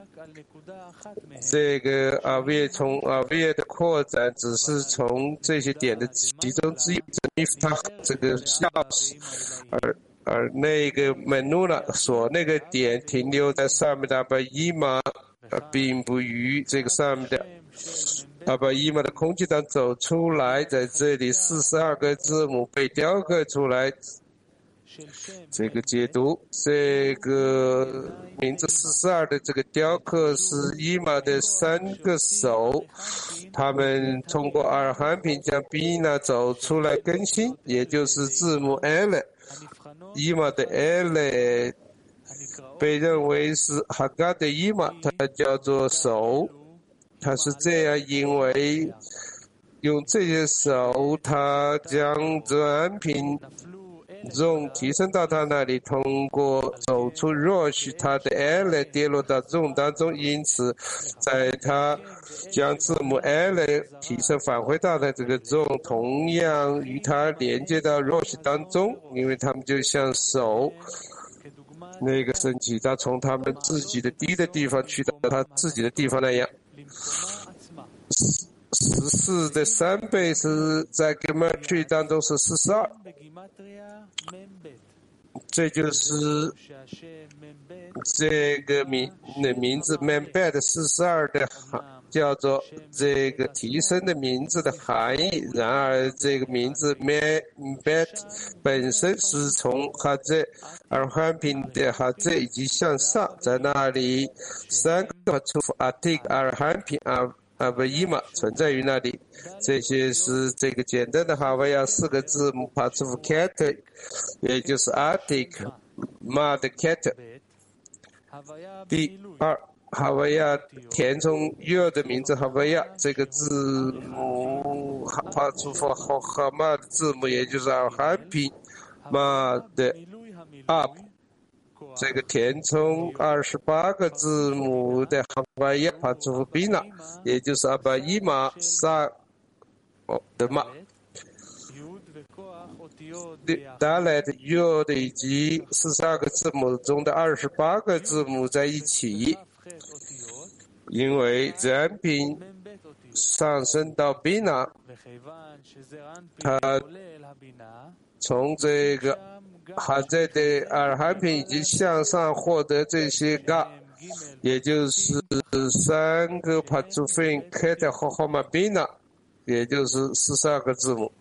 这个阿维从阿维的扩展只是从这些点的其中之一，它这个钥匙，而而那个门努拉锁那个点停留在上面的阿巴伊玛，并不于这个上面的阿巴伊玛的空气当走出来，在这里四十二个字母被雕刻出来。这个解读，这个名字四十二的这个雕刻是伊玛的三个手，他们通过阿尔罕品将比那走出来更新，也就是字母 L。伊玛的 L 被认为是哈嘎的伊玛，它叫做手，它是这样，因为用这些手，它将泽安品Zone 提升到他那里，通过走出 Rosh， 他的 L 跌落到 Zone 当中，因此在他将字母 L 提升返回到的这个 Zone， 同样与它连接到 Rosh 当中，因为他们就像手那个升起，他从他们自己的低的地方去到他自己的地方那样。十四的三倍是在 Gematria 当中是四十二，这就是这个名的名字 Membet 四十二的叫做这个提升的名字的含义。然而这个名字 Membet 本身是从哈泽尔罕品的哈泽以及向上，在那里三个出阿蒂阿尔罕品阿阿巴伊玛存在于那里，这些是这个简单的哈维亚四个字母 p a t s f cat， 也就是 Atik Mad cat。第二，哈维亚填充 U 的名字哈维亚这个字母 p a t s f哈玛的字母，也就是阿哈皮 Mad up。这个填充二十八个字母的哈巴亚帕祖夫比纳，也就是阿巴伊玛萨的玛，达来的 U 的以及四十二个字母中的二十八个字母在一起，因为自然品上升到比纳，它从这个哈在的阿尔罕品以及向上获得这些嘎，也就是三个帕祖芬开的和哈马比纳，也就是四十二个字母。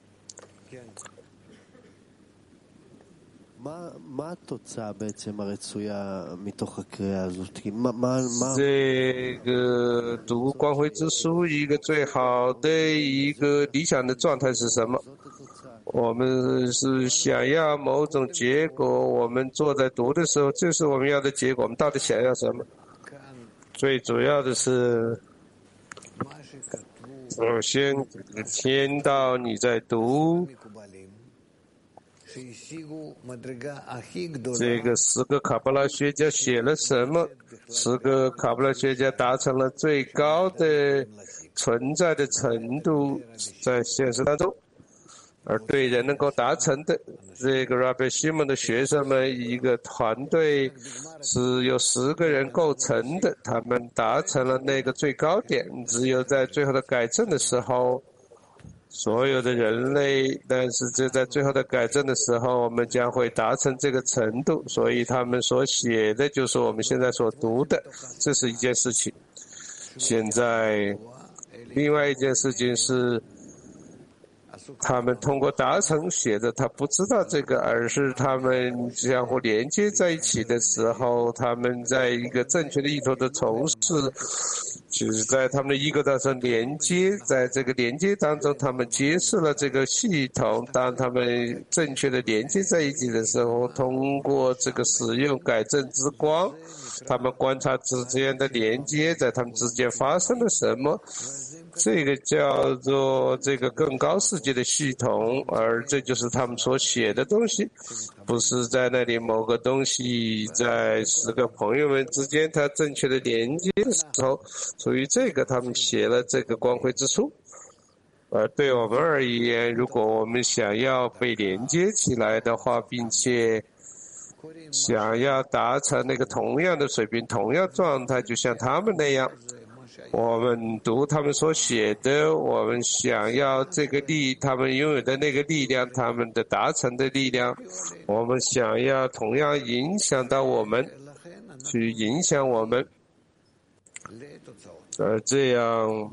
这个读光辉之书一个最好的一个理想的状态是什么？我们是想要某种结果，我们坐在读的时候，这是我们要的结果。我们到底想要什么？最主要的是，首先听到你在读这个十个卡巴拉学家写了什么？十个卡巴拉学家达成了最高的存在的程度，在现实当中。而对人能够达成的，这个 Rabbi Shimon 的学生们一个团队是由十个人构成的，他们达成了那个最高点。只有在最后的改正的时候，所有的人类，但是这在最后的改正的时候，我们将会达成这个程度。所以他们所写的就是我们现在所读的，这是一件事情。现在，另外一件事情是，他们通过达成写的，他不知道这个，而是他们相互连接在一起的时候，他们在一个正确的意图的从事，就是在他们的一个当中连接，在这个连接当中，他们揭示了这个系统。当他们正确的连接在一起的时候，通过这个使用改正之光，他们观察之间的连接，在他们之间发生了什么。这个叫做这个更高世界的系统，而这就是他们所写的东西，不是在那里某个东西在十个朋友们之间他正确的连接的时候，属于这个他们写了这个光辉之书。而对我们而言，如果我们想要被连接起来的话，并且想要达成那个同样的水平、同样状态，就像他们那样，我们读他们所写的，我们想要这个力，他们拥有的那个力量，他们的达成的力量，我们想要同样影响到我们，去影响我们，而这样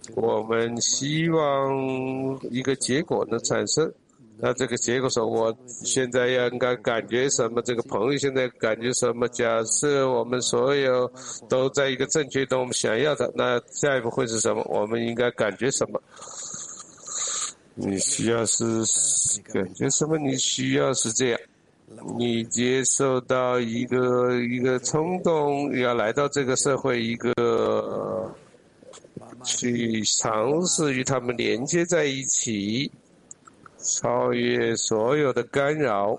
我们希望一个结果能产生。那这个结果说，我现在要应该感觉什么？这个朋友现在感觉什么？假设我们所有都在一个正确的我们想要的，那下一步会是什么？我们应该感觉什么？你需要是感觉什么？你需要是这样。你接受到一个一个冲动，要来到这个社会，一个去尝试与他们连接在一起。超越所有的干扰，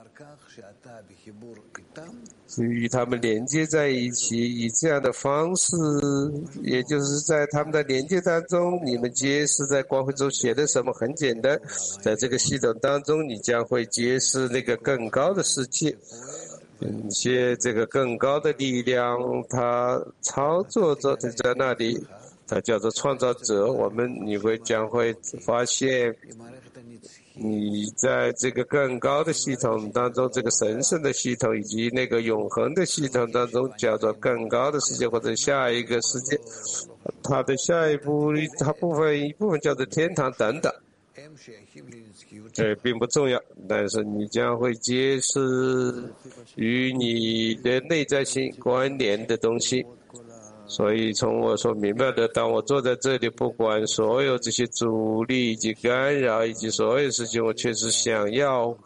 与他们连接在一起，以这样的方式，也就是在他们的连接当中，你们揭示在光辉中写的什么很简单，在这个系统当中，你将会揭示那个更高的世界，并且这个更高的力量，它操作着在那里，它叫做创造者。我们你会将会发现。你在这个更高的系统当中，这个神圣的系统以及那个永恒的系统当中，叫做更高的世界或者下一个世界，它的下一步，它部分一部分叫做天堂等等，这并不重要，但是你将会揭示与你的内在性关联的东西。所以从我所明白的，当我坐在这里，不管所有这些阻力以及干扰以及所有事情，我确实想要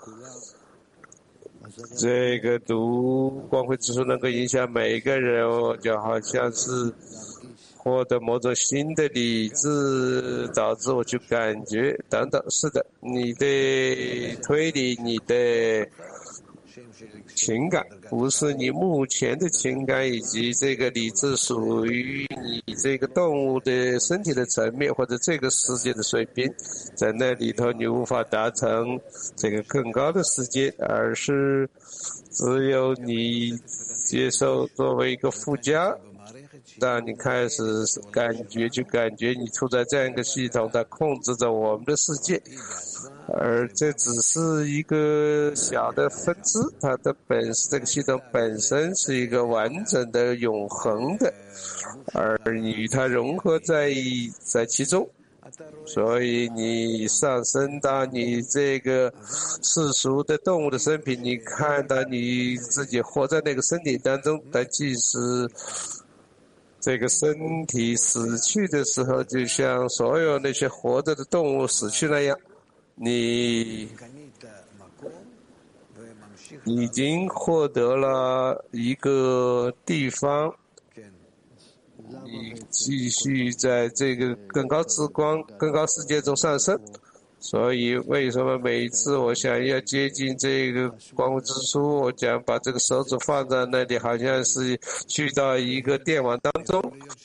这个读光辉之书能够影响每一个人，我就好像是获得某种新的理智，导致我去感觉等等。是的，你的推理，你的情感不是你目前的情感以及这个理智属于你这个动物的身体的层面或者这个世界的水平，在那里头你无法达成这个更高的世界，而是只有你接受作为一个附加。当你开始感觉去感觉你处在这样一个系统，它控制着我们的世界，而这只是一个小的分支，它的本这个系统本身是一个完整的永恒的，而你与它融合在在其中，所以你上升到你这个世俗的动物的生平，你看到你自己活在那个身体当中，但即使这个身体死去的时候，就像所有那些活着的动物死去那样，你已经获得了一个地方，你继续在这个更高之光、更高世界中上升。所以为什么每一次我想要接近这个光辉之书，我将把这个手指放在那里，好像是去到一个电网当中，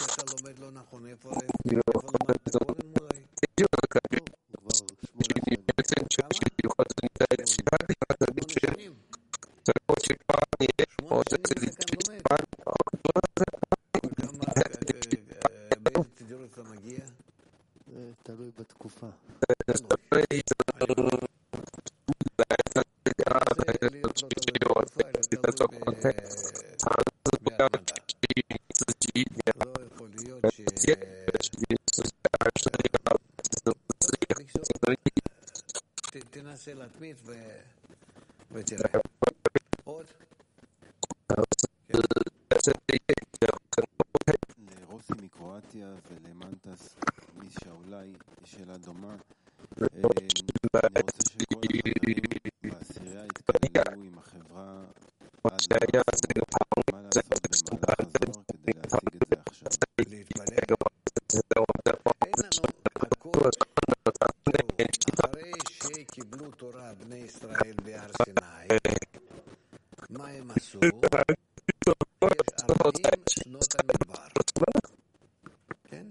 有那种就的感觉，你的正确去或者你在其他地方的正确，在过去八年我在这里去八年，很多人在八年你在这里去八年。所以来到这个啊，来到去去我在这个状况下，尝试不要去你自己了解，是而是要自自己这个。 רוסי מקרואטיה ולמנטס משאולי, שאלה דומה. אני רוצה שכל החברים בעשירייה יתקדמו עם החברה עד מה לעשות ומה לחזור כדי להשיג את זה עכשיו. אחרי שקיבלו תורה בני ישראל בהר סיני, מה הם עשו? ארבעים שנות המדבר, כן?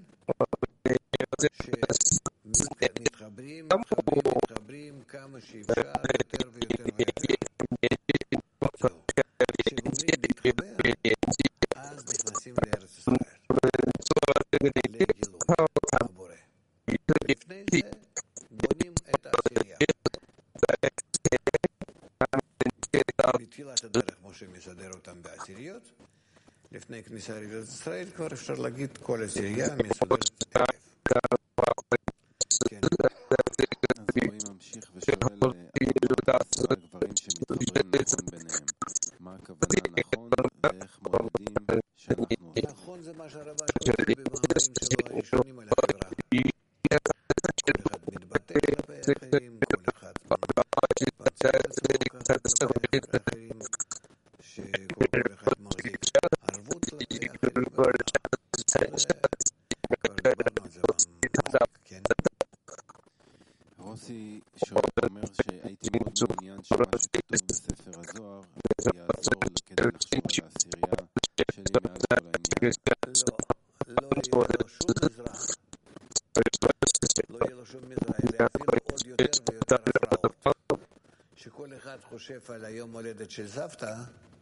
שמתחברים, מתחברים, מתחברים כמה שאפשר יותר ויותר מהר. זהו. כשגומרים להתחבר, אז נכנסים לארץ ישראל. לגילוי הבורא. לפני זה בונים את העשירייה. בתחילת הדרך משה מסדר אותם בעשיריות. לפני כניסה לארץ ישראל כבר אפשר להגיד כל עשירייה מסודרת היטב. ממשיך ושואל על עשרה הגברים שמתחברים נכון ביניהם. מה הכוונה נכון ואיך מודדים שאנחנו עושים? נכון זה מה שהרבא שואל במאמרים שלו הראשונים על החברה. כל אחד מתבטא כלפי אחרים, כל אחד מתבצע את עצמו ככה כלפי אחרים, שכל אחד מחזיק ערבות כלפי אחרים. כבר דיברנו על זה במאמר, כן? רוסי שואל אומר שהייתי מאוד מעוניין שמה שכתוב בספר הזוהר יעזור כדי לחשוב על העשירייה שלי מעל כל העניין. לא, לא יהיה לו שום עזרה. לא יהיה לו שום עזרה, אלא אפילו עוד יותר ויותר הפרעות. שכל אחד חושב על היום הולדת של סבתא,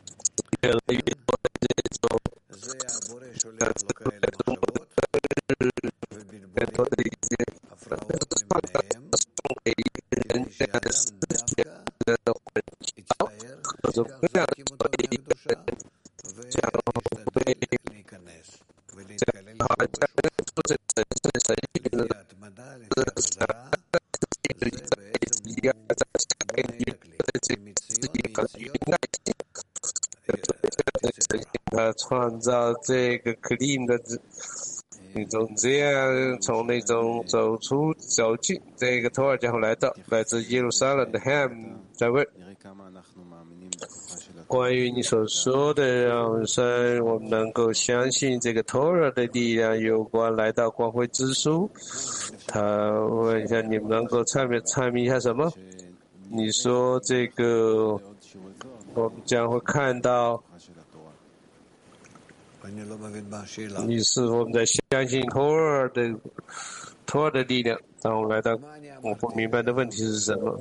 זה הבורא שולח לו כאלה מחשבות ובלבולים, הפרעות למיניהם, כדי שהאדם דווקא יצטער, כך להקים אותו מהקדושה וישתדל להיכנס ולהתקלל שוב ושוב. לפי ההתמדה, לפי החזרה, זה בעצם בונה את הכלי. מציון, מציון 他创造这个 clean 的一种这样从那种走出走进这个托尔教来到来自耶路撒冷的 Ham 在问关于你所说的让生我们能够相信这个托尔的力量有关来到光辉之书，他问一下你们能够阐明阐明一下什么？你说这个我们将会看到你是我们在相信托尔的托尔的力量，当我来到我不明白的问题是什么？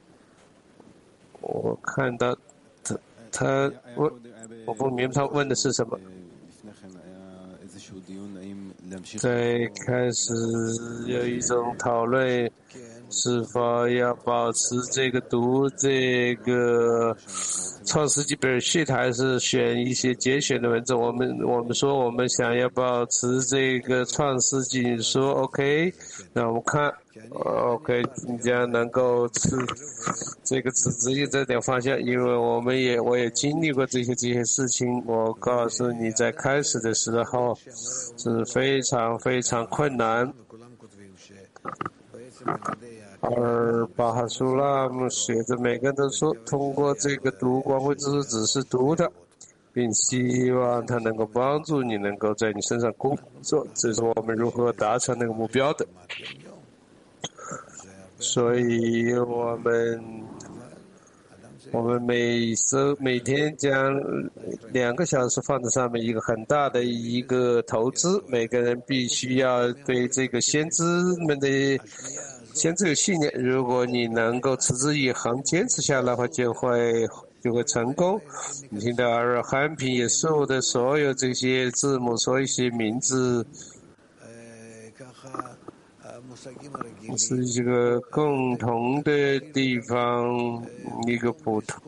我看到他他问我不明白他问的是什么。在开始有一种讨论，是否要保持这个读这个创世纪本序，还是选一些节选的文字？我们我们说我们想要保持这个创世纪，你说 OK， 那我们看 OK， 你这样能够持这个持指引这点方向，因为我们也我也经历过这些这些事情。我告诉你，在开始的时候是非常非常困难。而巴哈苏拉姆写着，每个人都说，通过这个读光辉之书只是读的，并希望它能够帮助你，能够在你身上工作。这是我们如何达成那个目标的。所以我们我们每周每天将两个小时放在上面，一个很大的一个投资。每个人必须要对这个先知们的先知有信念。如果你能够持之以恒坚持下来的话，就会就会成功。你听到而汉品也受的所有这些字母，所有一些名字是一个共同的地方，一个普通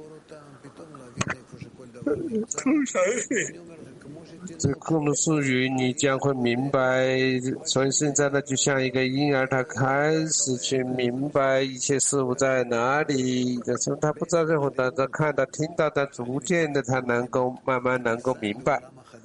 这共同术语你将会明白。从现在呢，就像一个婴儿，他开始去明白一切事物在哪里的时候，他不知道任何的，他看到听到，但逐渐的他能够慢慢能够明白。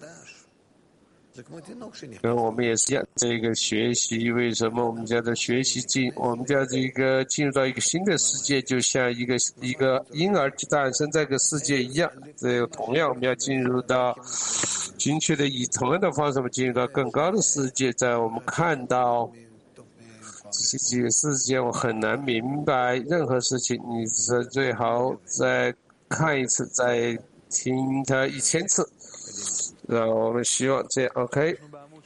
跟我们也是一样，这个学习为什么我们叫做学习进，我们叫这个进入到一个新的世界，就像一个一个婴儿诞生这个世界一样。这个同样我们要进入到精确的以同样的方式，我们进入到更高的世界。在我们看到这几个世界，我很难明白任何事情，你是最好再看一次，再听它一千次。那我们希望这样 OK。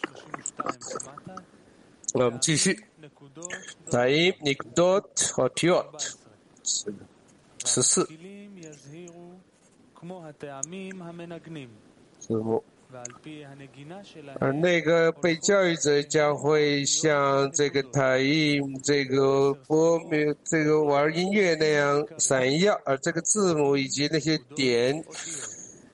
我们继续。Taim Nikdot Hotiot 十四。字幕。而那个被教育者将会像这个台音、这个波米、这个玩音乐那样闪耀，而这个字母以及那些点。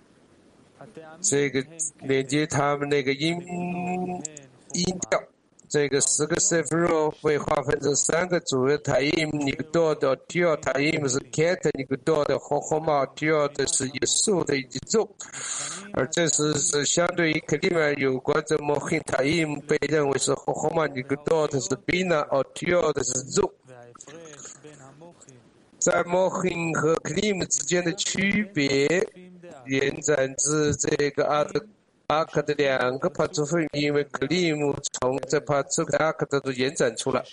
这个连接他们那个音音调， 这个十个 Sephirot 被划分成三个主要台印，尼格多的 Otiyot 台印是 Ket， 尼格多的 Chochma Otiyot 是耶稣的以及咒，而这是是相对于克里曼有关的摩hin台印被认为是 Chochma 尼格多的是 Bina Otiyot 是咒。在摩hin和克里姆之间的区别，延展至这个阿德阿克的两个帕祖分，因为克里姆从这帕祖和阿克当中延展出来。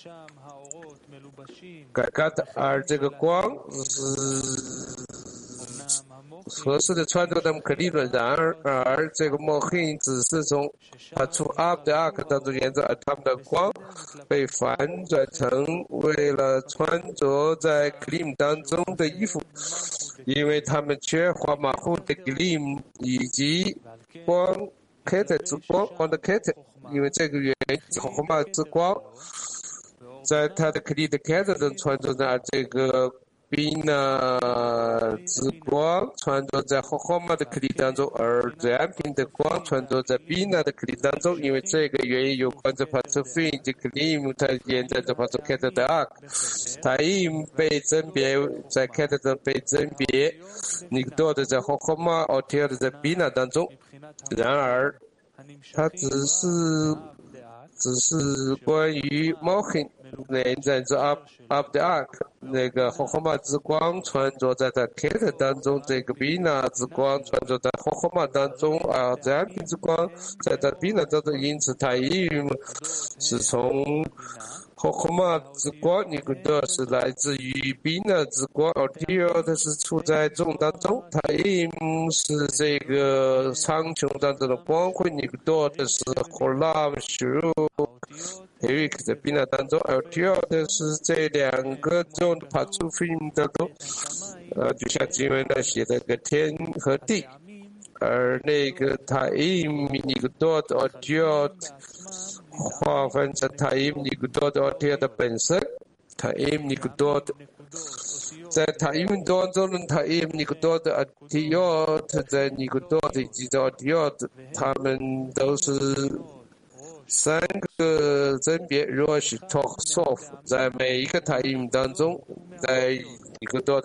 改革的，而这个光是合适的穿着他们克利伦，然而而这个摩hin只是从帕祖阿的阿克当中延展，而他们的光被反转成为了穿着在克里姆当中的衣服，因为他们缺乏马虎的克里姆以及光 Ket 之光光的 Ket， 因为这个原因，红马之光在他的克里的 Ket 中穿着在这个Bina 之光穿着在红马的克里当中，而燃品的光穿着在 Bina 的克里当中，因为这个原因有关着帕祖菲的克里姆，它沿着着帕祖 Ket 的 Ark， 台印被甄别在 Ket 中被甄别，尼格多的在红马 Otiyot 的在 Bina 当中。然而，它只是只是关于 Mohin 连在这 Up Up the Ark 那个红红马之光穿着在它 Ket 当中，这个 Bina 之光穿着在红红马当中，而燃品之光在它 Bina 当中，因此它因是从红红马之光，尼古多是来自于 Bina 之光 ，Otiyot 是处在众当中，它因是这个苍穹当中的光辉，尼古多的是 Cholam Shuru。Eric 在 Bina 当中 ，Otiyot 是这两个众的帕祖菲当中，呃，就像经文那写的个天和地，而那个他因尼古多的 Otiyot 划分成他因尼古多的 Otiyot 的本身，他因尼古多的。在他因当中呢，他因尼古多的 Otiyot 在尼古多的以及在 Otiyot， 他们都是三个甄别 Rosh、Toch、Sof， 在每一个他因当中，在尼古多的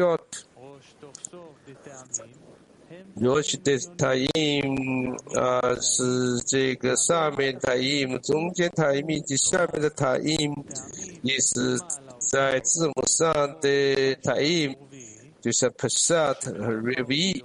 Otiyot。Rosh 的他因啊是这个上面他因，中间他因以及下面的他因，也是在字母上的他因，就像 Peshat 和 Revi，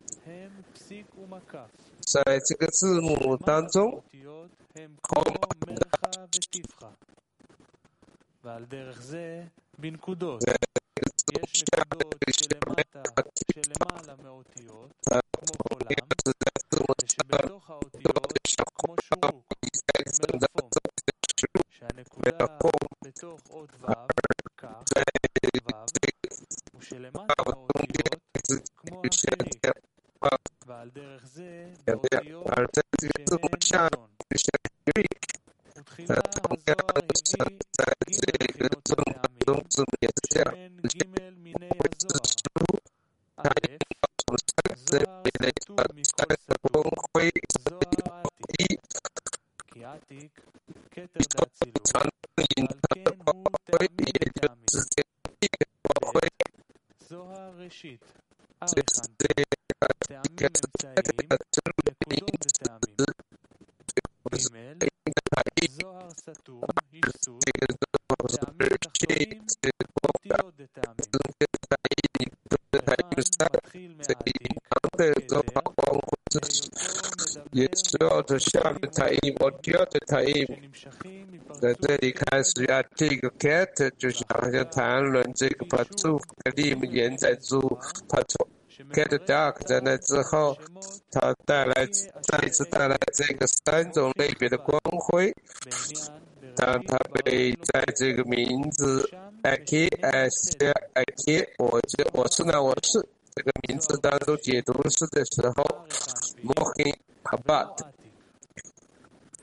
在这个字母当中，ועל דרך זה ותחילה הזוהר הביא שן ג' מיני הזוהר. א', זוהר סתום מכל סתום, זוהר עתיק, כי עתיק כתר דאצילות, ועל כן הוא טעמים וטעמים. זוהר ראשית, אריכן, טעמים אמצעיים, נקודות וטעמים. ג' זוהר סתום, היסות, טעמים תחתונים, אותיות וטעמים. מתחיל מהעתיק, Yeshua 的下面台音 ，Otiyot 的台音，在这里开始要这个 Ket， 就是好像谈论这个帕祖克里姆延展出帕祖 Ket Dark， 在那之后，他带来再一次带来这个三种类别的光辉。当他被在这个名字 Aki Asher Aki， 我就我是呢我是这个名字当中解读是的时候 ，Mohin Habad。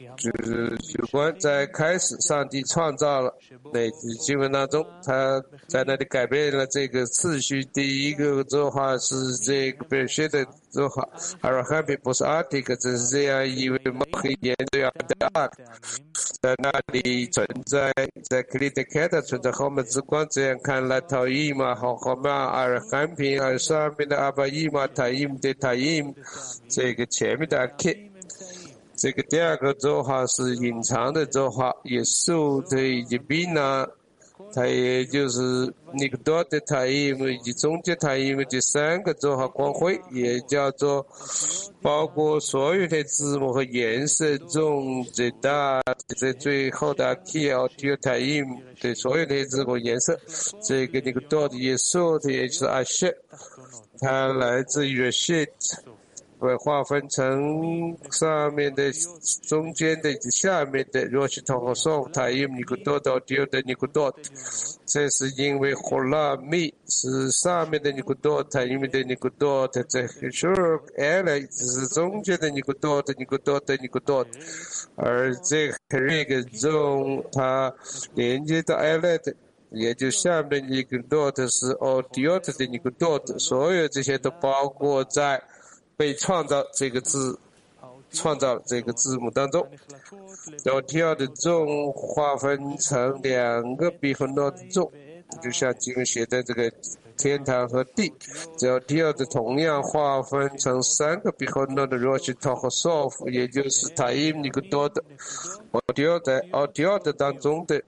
就是有关在开始上帝创造了那经文当中，他在那里改变了这个次序。第一个做法是这个本身的做法，而汉并不是阿提克，只是这样以为某个研究要的阿在那里存在，在克里特凯的存在后面之光，这样看来陶伊嘛和后面而汉平而上面的阿巴伊嘛塔伊的塔伊，这个前面的阿 K。这个第二个做法是隐藏的做法，耶稣的以及比纳，它也就是尼古多的塔伊姆以及中间塔伊姆这三个做法光辉，也叫做包括所有的字母和颜色中最大在最后的 K L T 塔伊姆的所有的字母颜色，这个尼古多的耶稣的也就是阿谢，它来自于 Rashid。会划分成上面的、中间的以及下面的。若是通过说塔伊姆尼古多到第二的尼古多，这是因为呼拉米是上面的尼古多，塔伊姆的尼古多，这是 L 只是中间的尼古多的尼古多的尼古多，而这个这个中它连接到 L 的。也就下面尼古多的是 O 第二的尼古多的，所有这些都包括在被创造这个字，创造这个字母当中。然后第二的众划分成两个比很多的众，就像经文写的这个天堂和地。然后第二的同样划分成三个比很多的 Rosh 和 Sof， 也就是塔伊姆尼古多的。哦第二的哦第二的当中的，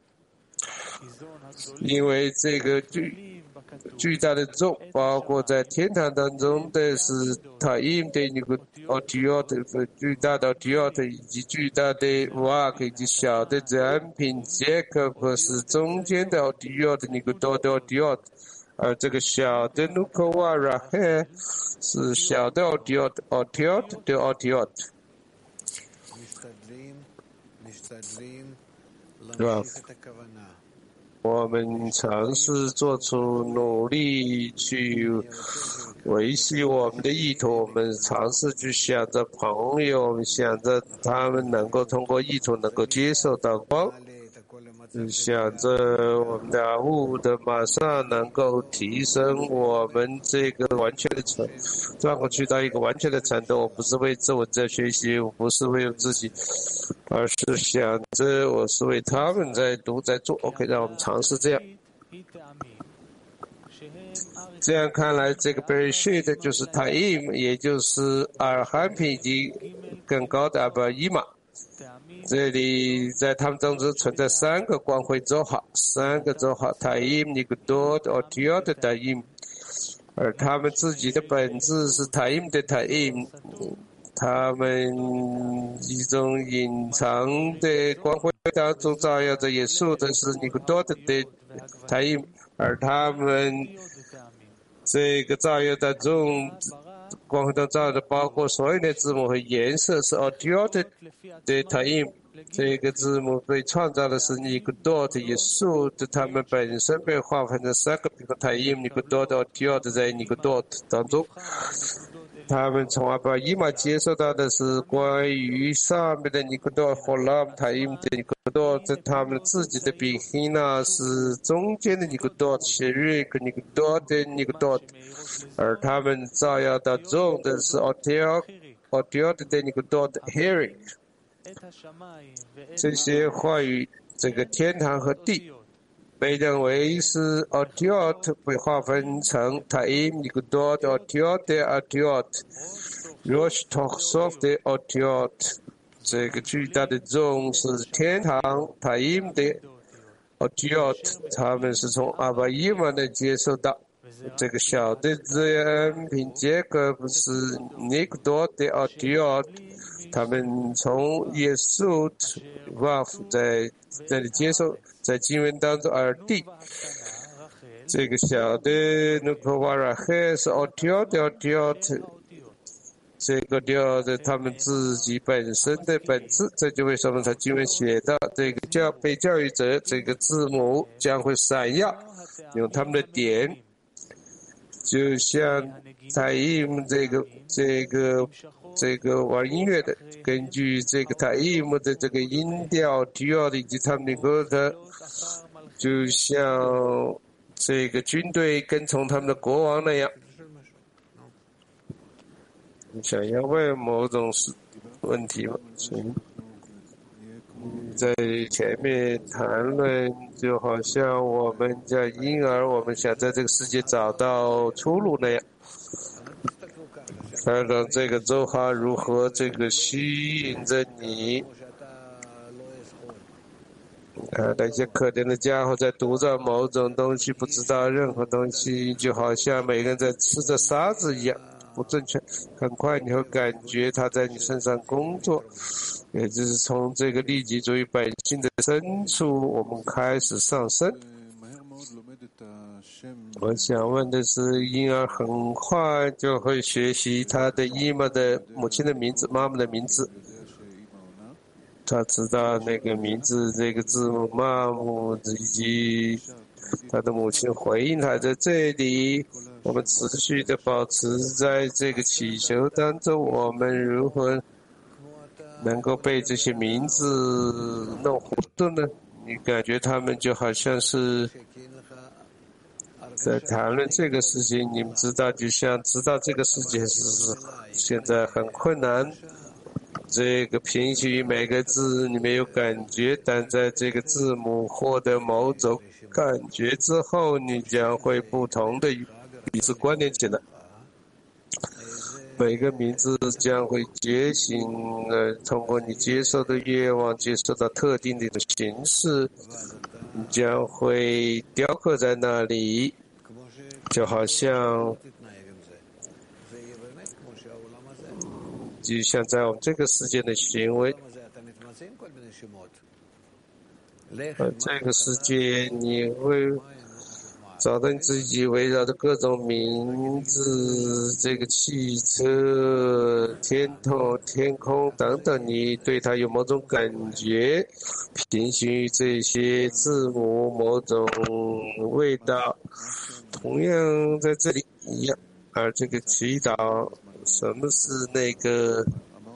因为这个巨巨大的众，包括在天堂当中的是塔伊姆的尼古奥提奥的巨大的奥提奥的，以及巨大的瓦克以及小的展品杰克和是中间的奥提奥的尼古多的奥提奥，而这个小的努克瓦拉黑是小的奥提奥的奥提奥的奥提奥，是吧？我们尝试做出努力去维系我们的意图，我们尝试去想着朋友，想着他们能够通过意图能够接受到光，想着我们的阿悟的马上能够提升我们这个完全的程状况去到一个完全的程度。我不是为自我在学习，我不是为了自己，而是想着我是为他们在读在做。 OK， 让我们尝试这样。这样看来，这个 Bereshit 就是塔伊姆，也就是阿尔罕品以及更高的阿巴伊玛。这里在他们当中存在三个光辉周哈，三个周哈，塔伊姆、尼古多的、奥提奥的塔伊姆，而他们自己的本质是塔伊姆的塔伊姆。他们一种隐藏的光辉当中照耀着耶稣的是尼古多的的塔伊姆，而他们这个照耀当中光辉当中照耀的包括所有的字母和颜色是奥提奥的的塔伊姆。这个字母被创造的是尼古多的耶稣的，他们本身被划分成三个比如塔伊姆、尼古多的、奥提奥的，在尼古多当中。他们从阿巴伊玛接受到的是关于上面的尼古多和拉姆塔伊姆的尼古多，在他们自己的比希纳是中间的尼古多，是瑞克尼古多的尼古多，而他们照耀到中的是奥提奥奥提奥的尼古多的 hearing。这些话语，这个天堂和地。被认为是奥提奥特被划分成塔伊姆、尼古多的奥提奥的奥提奥特、罗什托索夫的奥提奥特。这个巨大的众是天堂塔伊姆的奥提奥特，他们是从阿巴伊玛的接受到。这个小的自然品杰克不是尼古多的奥提奥特，他们从耶稣瓦夫在这里接受。在经文当中，而地这个小的努克瓦拉黑是奥提奥的奥提奥特，这个掉的他们自己本身的本质，这就为什么他经文写到这个教被教育者这个字母将会闪耀，用他们的点。 就像台音这个这个这个玩音乐的，根据这个台音的这个音调、提奥以及他们的歌的，就像这个军队跟从他们的国王那样。你想要问某种问题吗？行。在前面谈论，就好像我们叫婴儿，我们想在这个世界找到出路那样。看看这个周哈如何这个吸引着你。啊，那些可怜的家伙在读着某种东西，不知道任何东西，就好像每个人在吃着沙子一样，不正确。很快你会感觉他在你身上工作。也就是从这个利己主义百姓的深处，我们开始上升。我想问的是，婴儿很快就会学习他的姨妈的母亲的名字、妈妈的名字。他知道那个名字、这个字母、妈母以及他的母亲回应他在这里。我们持续的保持在这个祈求当中，我们如何能够被这些名字弄糊涂呢？你感觉他们就好像是在谈论这个事情，你们知道，就像知道这个世界是现在很困难。这个平行于每个字你没有感觉，但在这个字母获得某种感觉之后，你将会不同的彼此关联起来。每个名字将会觉醒，呃，通过你接受的愿望，接受到特定的一种形式，你将会雕刻在那里，就好像，就像在我们这个世界的行为，呃，这个世界你会找到你自己围绕的各种名字，这个汽车、天空、天空等等，你对它有某种感觉，平行于这些字母某种味道，同样在这里一样。而这个祈祷，什么是那个？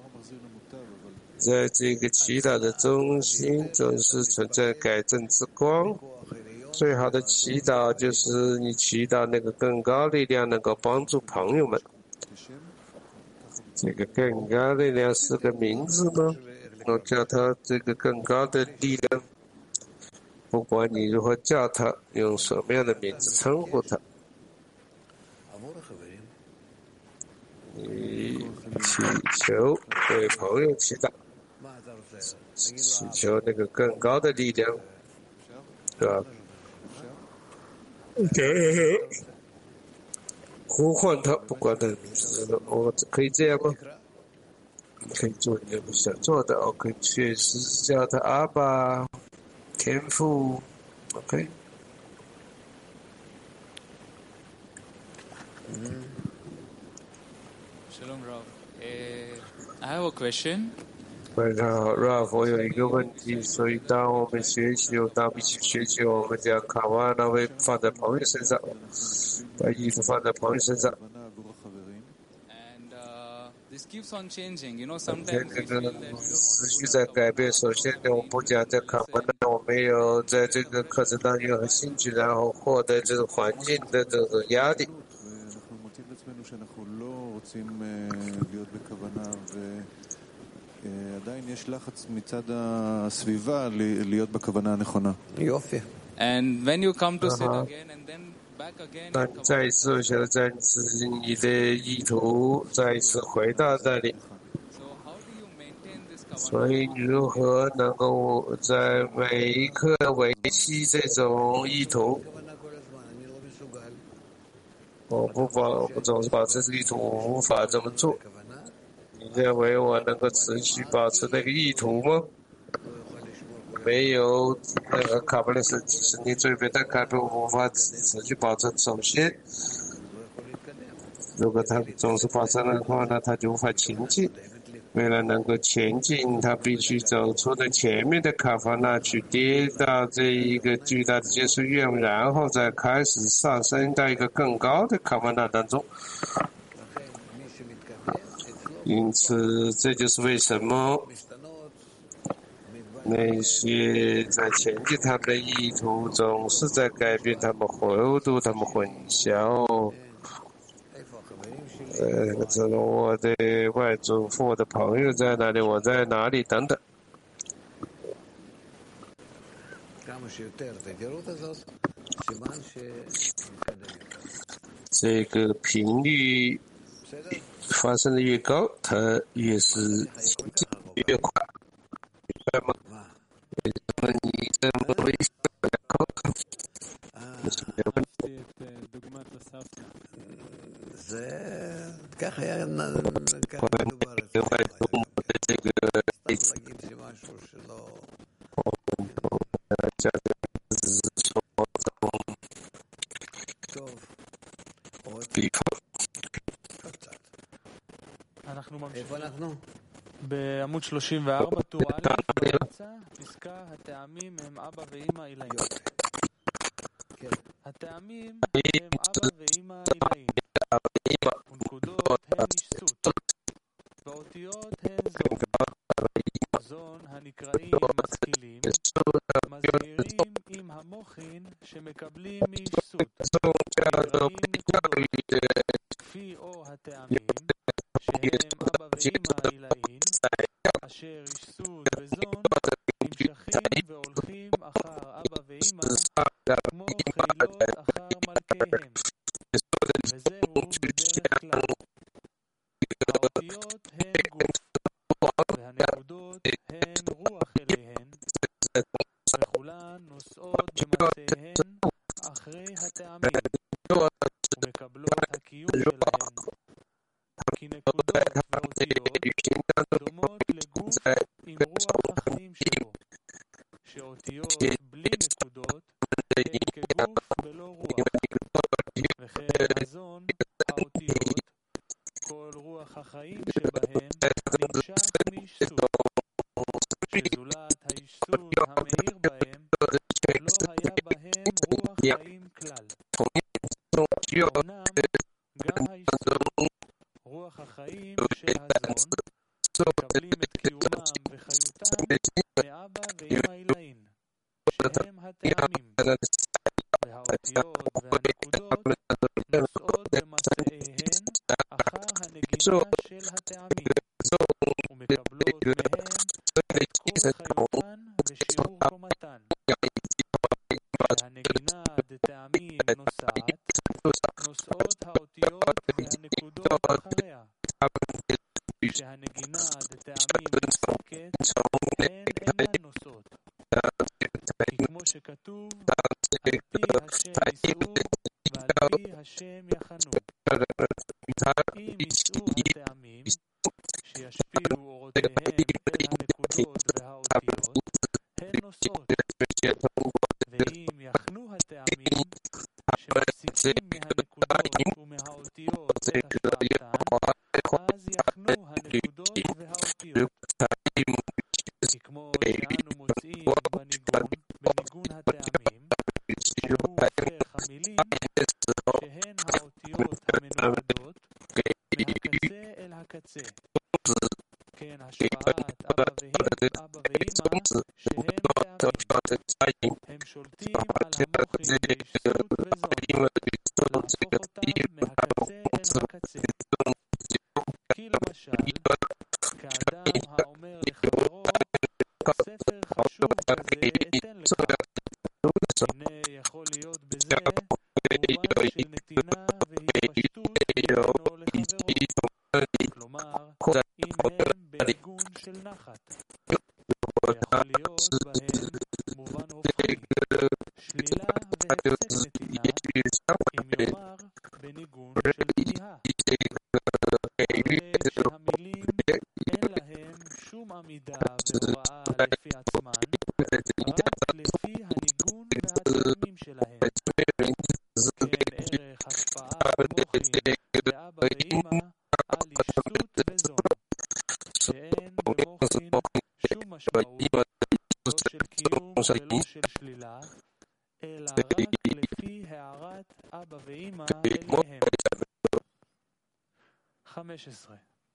在这个祈祷的中心，总是存在改正之光。最好的祈祷就是你祈祷那个更高力量能够帮助朋友们。这个更高力量是个名字吗？我叫它这个更高的力量。不管你如何叫它，用什么样的名字称呼它，你祈求为朋友祈祷，祈求那个更高的力量，对吧？对，呼唤他，不管他的名字是什么，我可以这样吗？可以做你们想做的，我可以确实叫他阿爸、天父 ，OK。 Shalom Rav, uh, I have a question. 晚上好 ，Ralph， 我有一个问题，所以当我们学习，当我们一起学习，我们将卡瓦那会放在朋友身上，把衣服放在朋友身上。 And uh, this keeps on changing. You know, sometimes we 这 feel 个 that we don't want 持续在改变。首先，我们不讲在卡瓦那，我没有在这个课程当中有兴趣，然后获得这个环境的这种压力。 And when you come to sit again and then back again, 那再一次，我觉得在你的意图再一次回到这里。 so how do you maintain this kavanah? 所以，如何能够在每一刻维系这种意图？我不保，我总是保持这个意图，我无法这么做。你认为我能够持续保持那个意图吗？没有那个卡布里斯几十年最别的改变，无法持续保持。首先，如果他总是发生的话，那他就无法前进。 为了能够前进，他必须走出的前面的卡法纳去跌到这一个巨大的结束愿，然后再开始上升到一个更高的卡法纳当中。因此，这就是为什么那些在前进他们的意图总是在改变，他们糊涂，他们混淆。呃，这个我的外祖父，我的朋友在哪里？我在哪里？等等。这个频率发生的越高，它越是越快。明白吗？为什么你这么微笑的口口？有什么问题？ זה כך היה מדובר משהו שלא טוב עוד קצת. איפה אנחנו? בעמוד שלושים וארבע, טור א', באמצע, פסקה, הטעמים הם אבא ואמא עילאים. הטעמים הם אבא ואמא עילאים. ונקודות הן אישסות, ואותיות הן זון. זון הנקראים משכילים, מזהירים עם המוחין שמקבלים מאישסות, נקראים נקודות. כפי או הטעמים, שהם אבא ואמא עילאים, אשר אישסות וזון, נמשכים והולכים אחר אבא ואמא, כמו חילות אחר מלכיהם. וזהו בדרך כלל. האותיות הן גוף, והנקודות הן רוח אליהן, וכולן נושאות במעשיהן אחרי הטעמים, ומקבלות הקיום שלהן. כי נקודות ואותיות דומות לגוף עם רוח החיים שבו, שאותיות בלי נקודות הן כגוף בלא רוח, וכן הזון, האותיות, כל רוח החיים שבהם נמשך מאישסות, שזולת האישסות המאיר בהם לא היה בהם רוח חיים כלל. אומנם גם האישסות, רוח החיים של הזון, מקבלים את קיומם וחיותם מאבא ואמא עילאים, שהם הטעמים, והאותיות והנקודות נושאות במסעיהן אחר הנגינה של הטעמים, ומקבלות מהם את כל חיותן ושיעור קומתן. והנגינה דטעמים נוסעת, נושאות האותיות והנקודות אחריה. שהנגינה דטעמים נפסקת, הן אינן נושאות. כי כמו שכתוב, על פי השם יישאו ועל פי השם יחנו. אם יישאו הטעמים, שישפיעו אורותיהם אל הנקודות והאותיות, הן נושאות. ואם יחנו הטעמים, שמפסיקים מהנקודות ומהאותיות את השפעתן, אז יחנו הנקודות והאותיות. כי כמו שאנו מוצאים בניגון, בניגון הטעמים, שהוא הופך המילים, שהן האותיות המנוגדות, מהקצה אל הקצה. כן, השפעת אבא ואמא, אבא ואמא, שהם טעמים. הם שולטים על המוחים באישסות וזון, להפוך אותם מהקצה אל הקצה. כי למשל, כאדם האומר לחברו, ספר חשוב כזה אתן לך. הנה יכול להיות בזה מובן של נתינה והתפשטות ממנו לחברו. כלומר, אם הם בניגון של נחת. ויכול להיות בהם מובן הופכי, שלילה והפסק נתינה, אם יאמר בניגון של תמיהה. הרי שהמילים אין להם שום עמידה והוראה לפי עצמן, רק לפי הניגון והטעמים שלהם. כן ערך השפעת מוחין באבא ואמא על אישסות וזון, שאין אבא ואמא אליהם. חמש עשרה.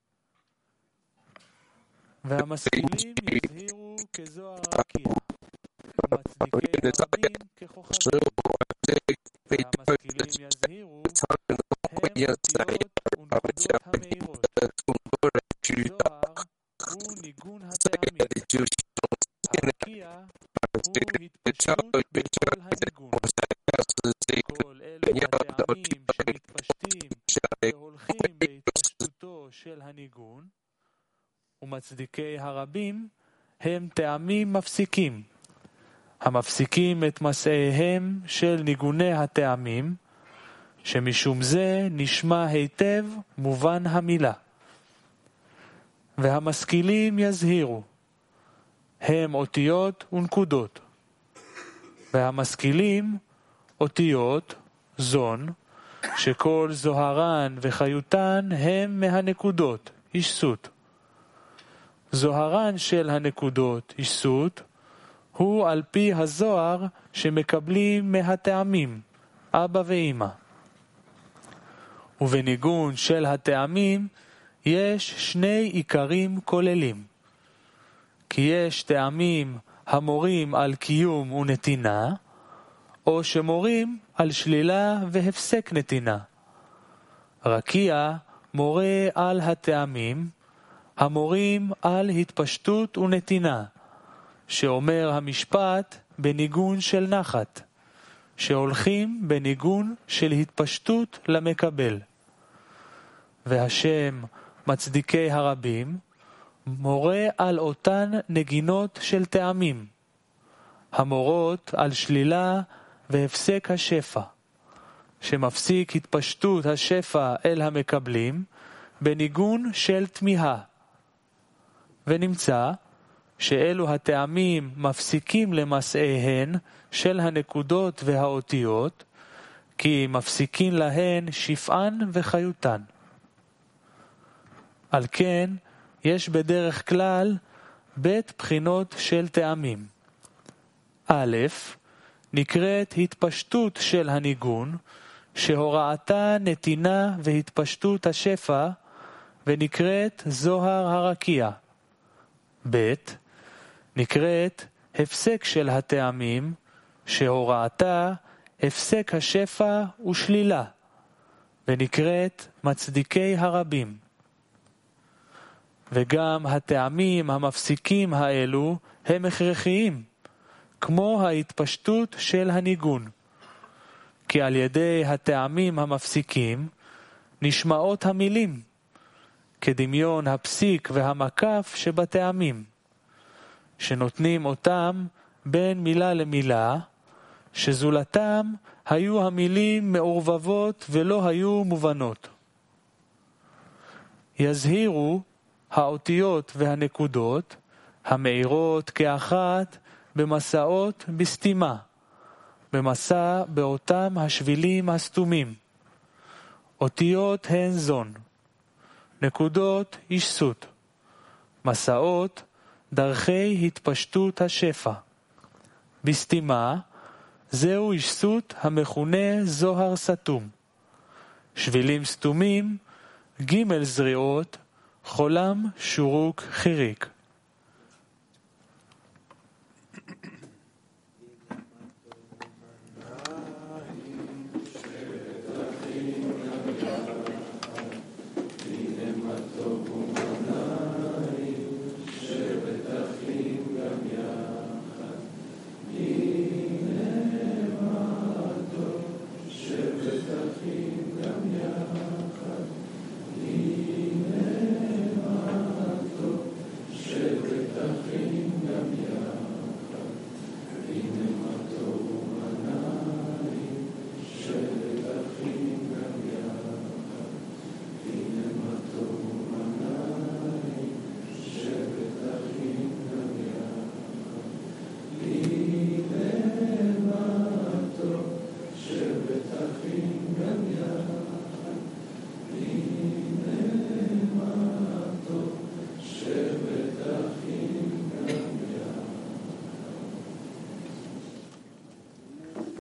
והמשכילים יזהירו כזוהר רקיע, ומצדיקי הרבים ככוכבים. והמשכילים יזהירו הם אותיות ונקודות המאירות. זוהר הוא ניגון הטעמים. הרקיע הוא התפשטות בכל הניגון. כל אלו הטעמים שמתפשטים והולכים בהתפשטותו של הניגון, ומצדיקי הרבים הם טעמים מפסיקים, המפסיקים את מסעיהם של ניגוני הטעמים, שמשום זה נשמע היטב מובן המילה. והמשכילים יזהירו, הם אותיות ונקודות. והמשכילים אותיות זון, שכל זוהרן וחיותן הם מהנקודות, אישסות. זוהרן של הנקודות, אישסות, הוא על פי הזוהר שמקבלים מהטעמים, אבא ואמא. ובניגון של הטעמים יש שני עיקרים כוללים. כי יש טעמים המורים על קיום ונתינה, או שמורים על שלילה והפסק נתינה. רקיע מורה על הטעמים, המורים על התפשטות ונתינה, שאומר המשפט בניגון של נחת, שהולכים בניגון של התפשטות למקבל. והשם מצדיקי הרבים מורה על אותן נגינות של טעמים, המורות על שלילה והפסק השפע, שמפסיק התפשטות השפע אל המקבלים בניגון של תמיהה. ונמצא שאלו הטעמים מפסיקים למסעיהן של הנקודות והאותיות, כי מפסיקים להן שפען וחיותן. על כן יש בדרך כלל בית בחינות של טעמים. א', נקראת התפשטות של הניגון, שהוראתה נתינה והתפשטות השפע, ונקראת זוהר הרקיע. ב', נקראת הפסק של הטעמים, שהוראתה הפסק השפע ושלילה, ונקראת מצדיקי הרבים. וגם הטעמים המפסיקים האלו הם הכרחיים, כמו ההתפשטות של הניגון. כי על ידי הטעמים המפסיקים נשמעות המילים, כדמיון הפסיק והמקף שבטעמים, שנותנים אותם בין מילה למילה, שזולתם היו המילים מעורבבות ולא היו מובנות. יזהירו האותיות והנקודות המאירות כאחת במסעות בסתימה, במסע באותם השבילים הסתומים. אותיות הן זון, נקודות אישסות, מסעות דרכי התפשטות השפע. בסתימה זהו אישסות המכונה זוהר סתום. שבילים סתומים, ג' זריעות, חולם שורוק חיריק.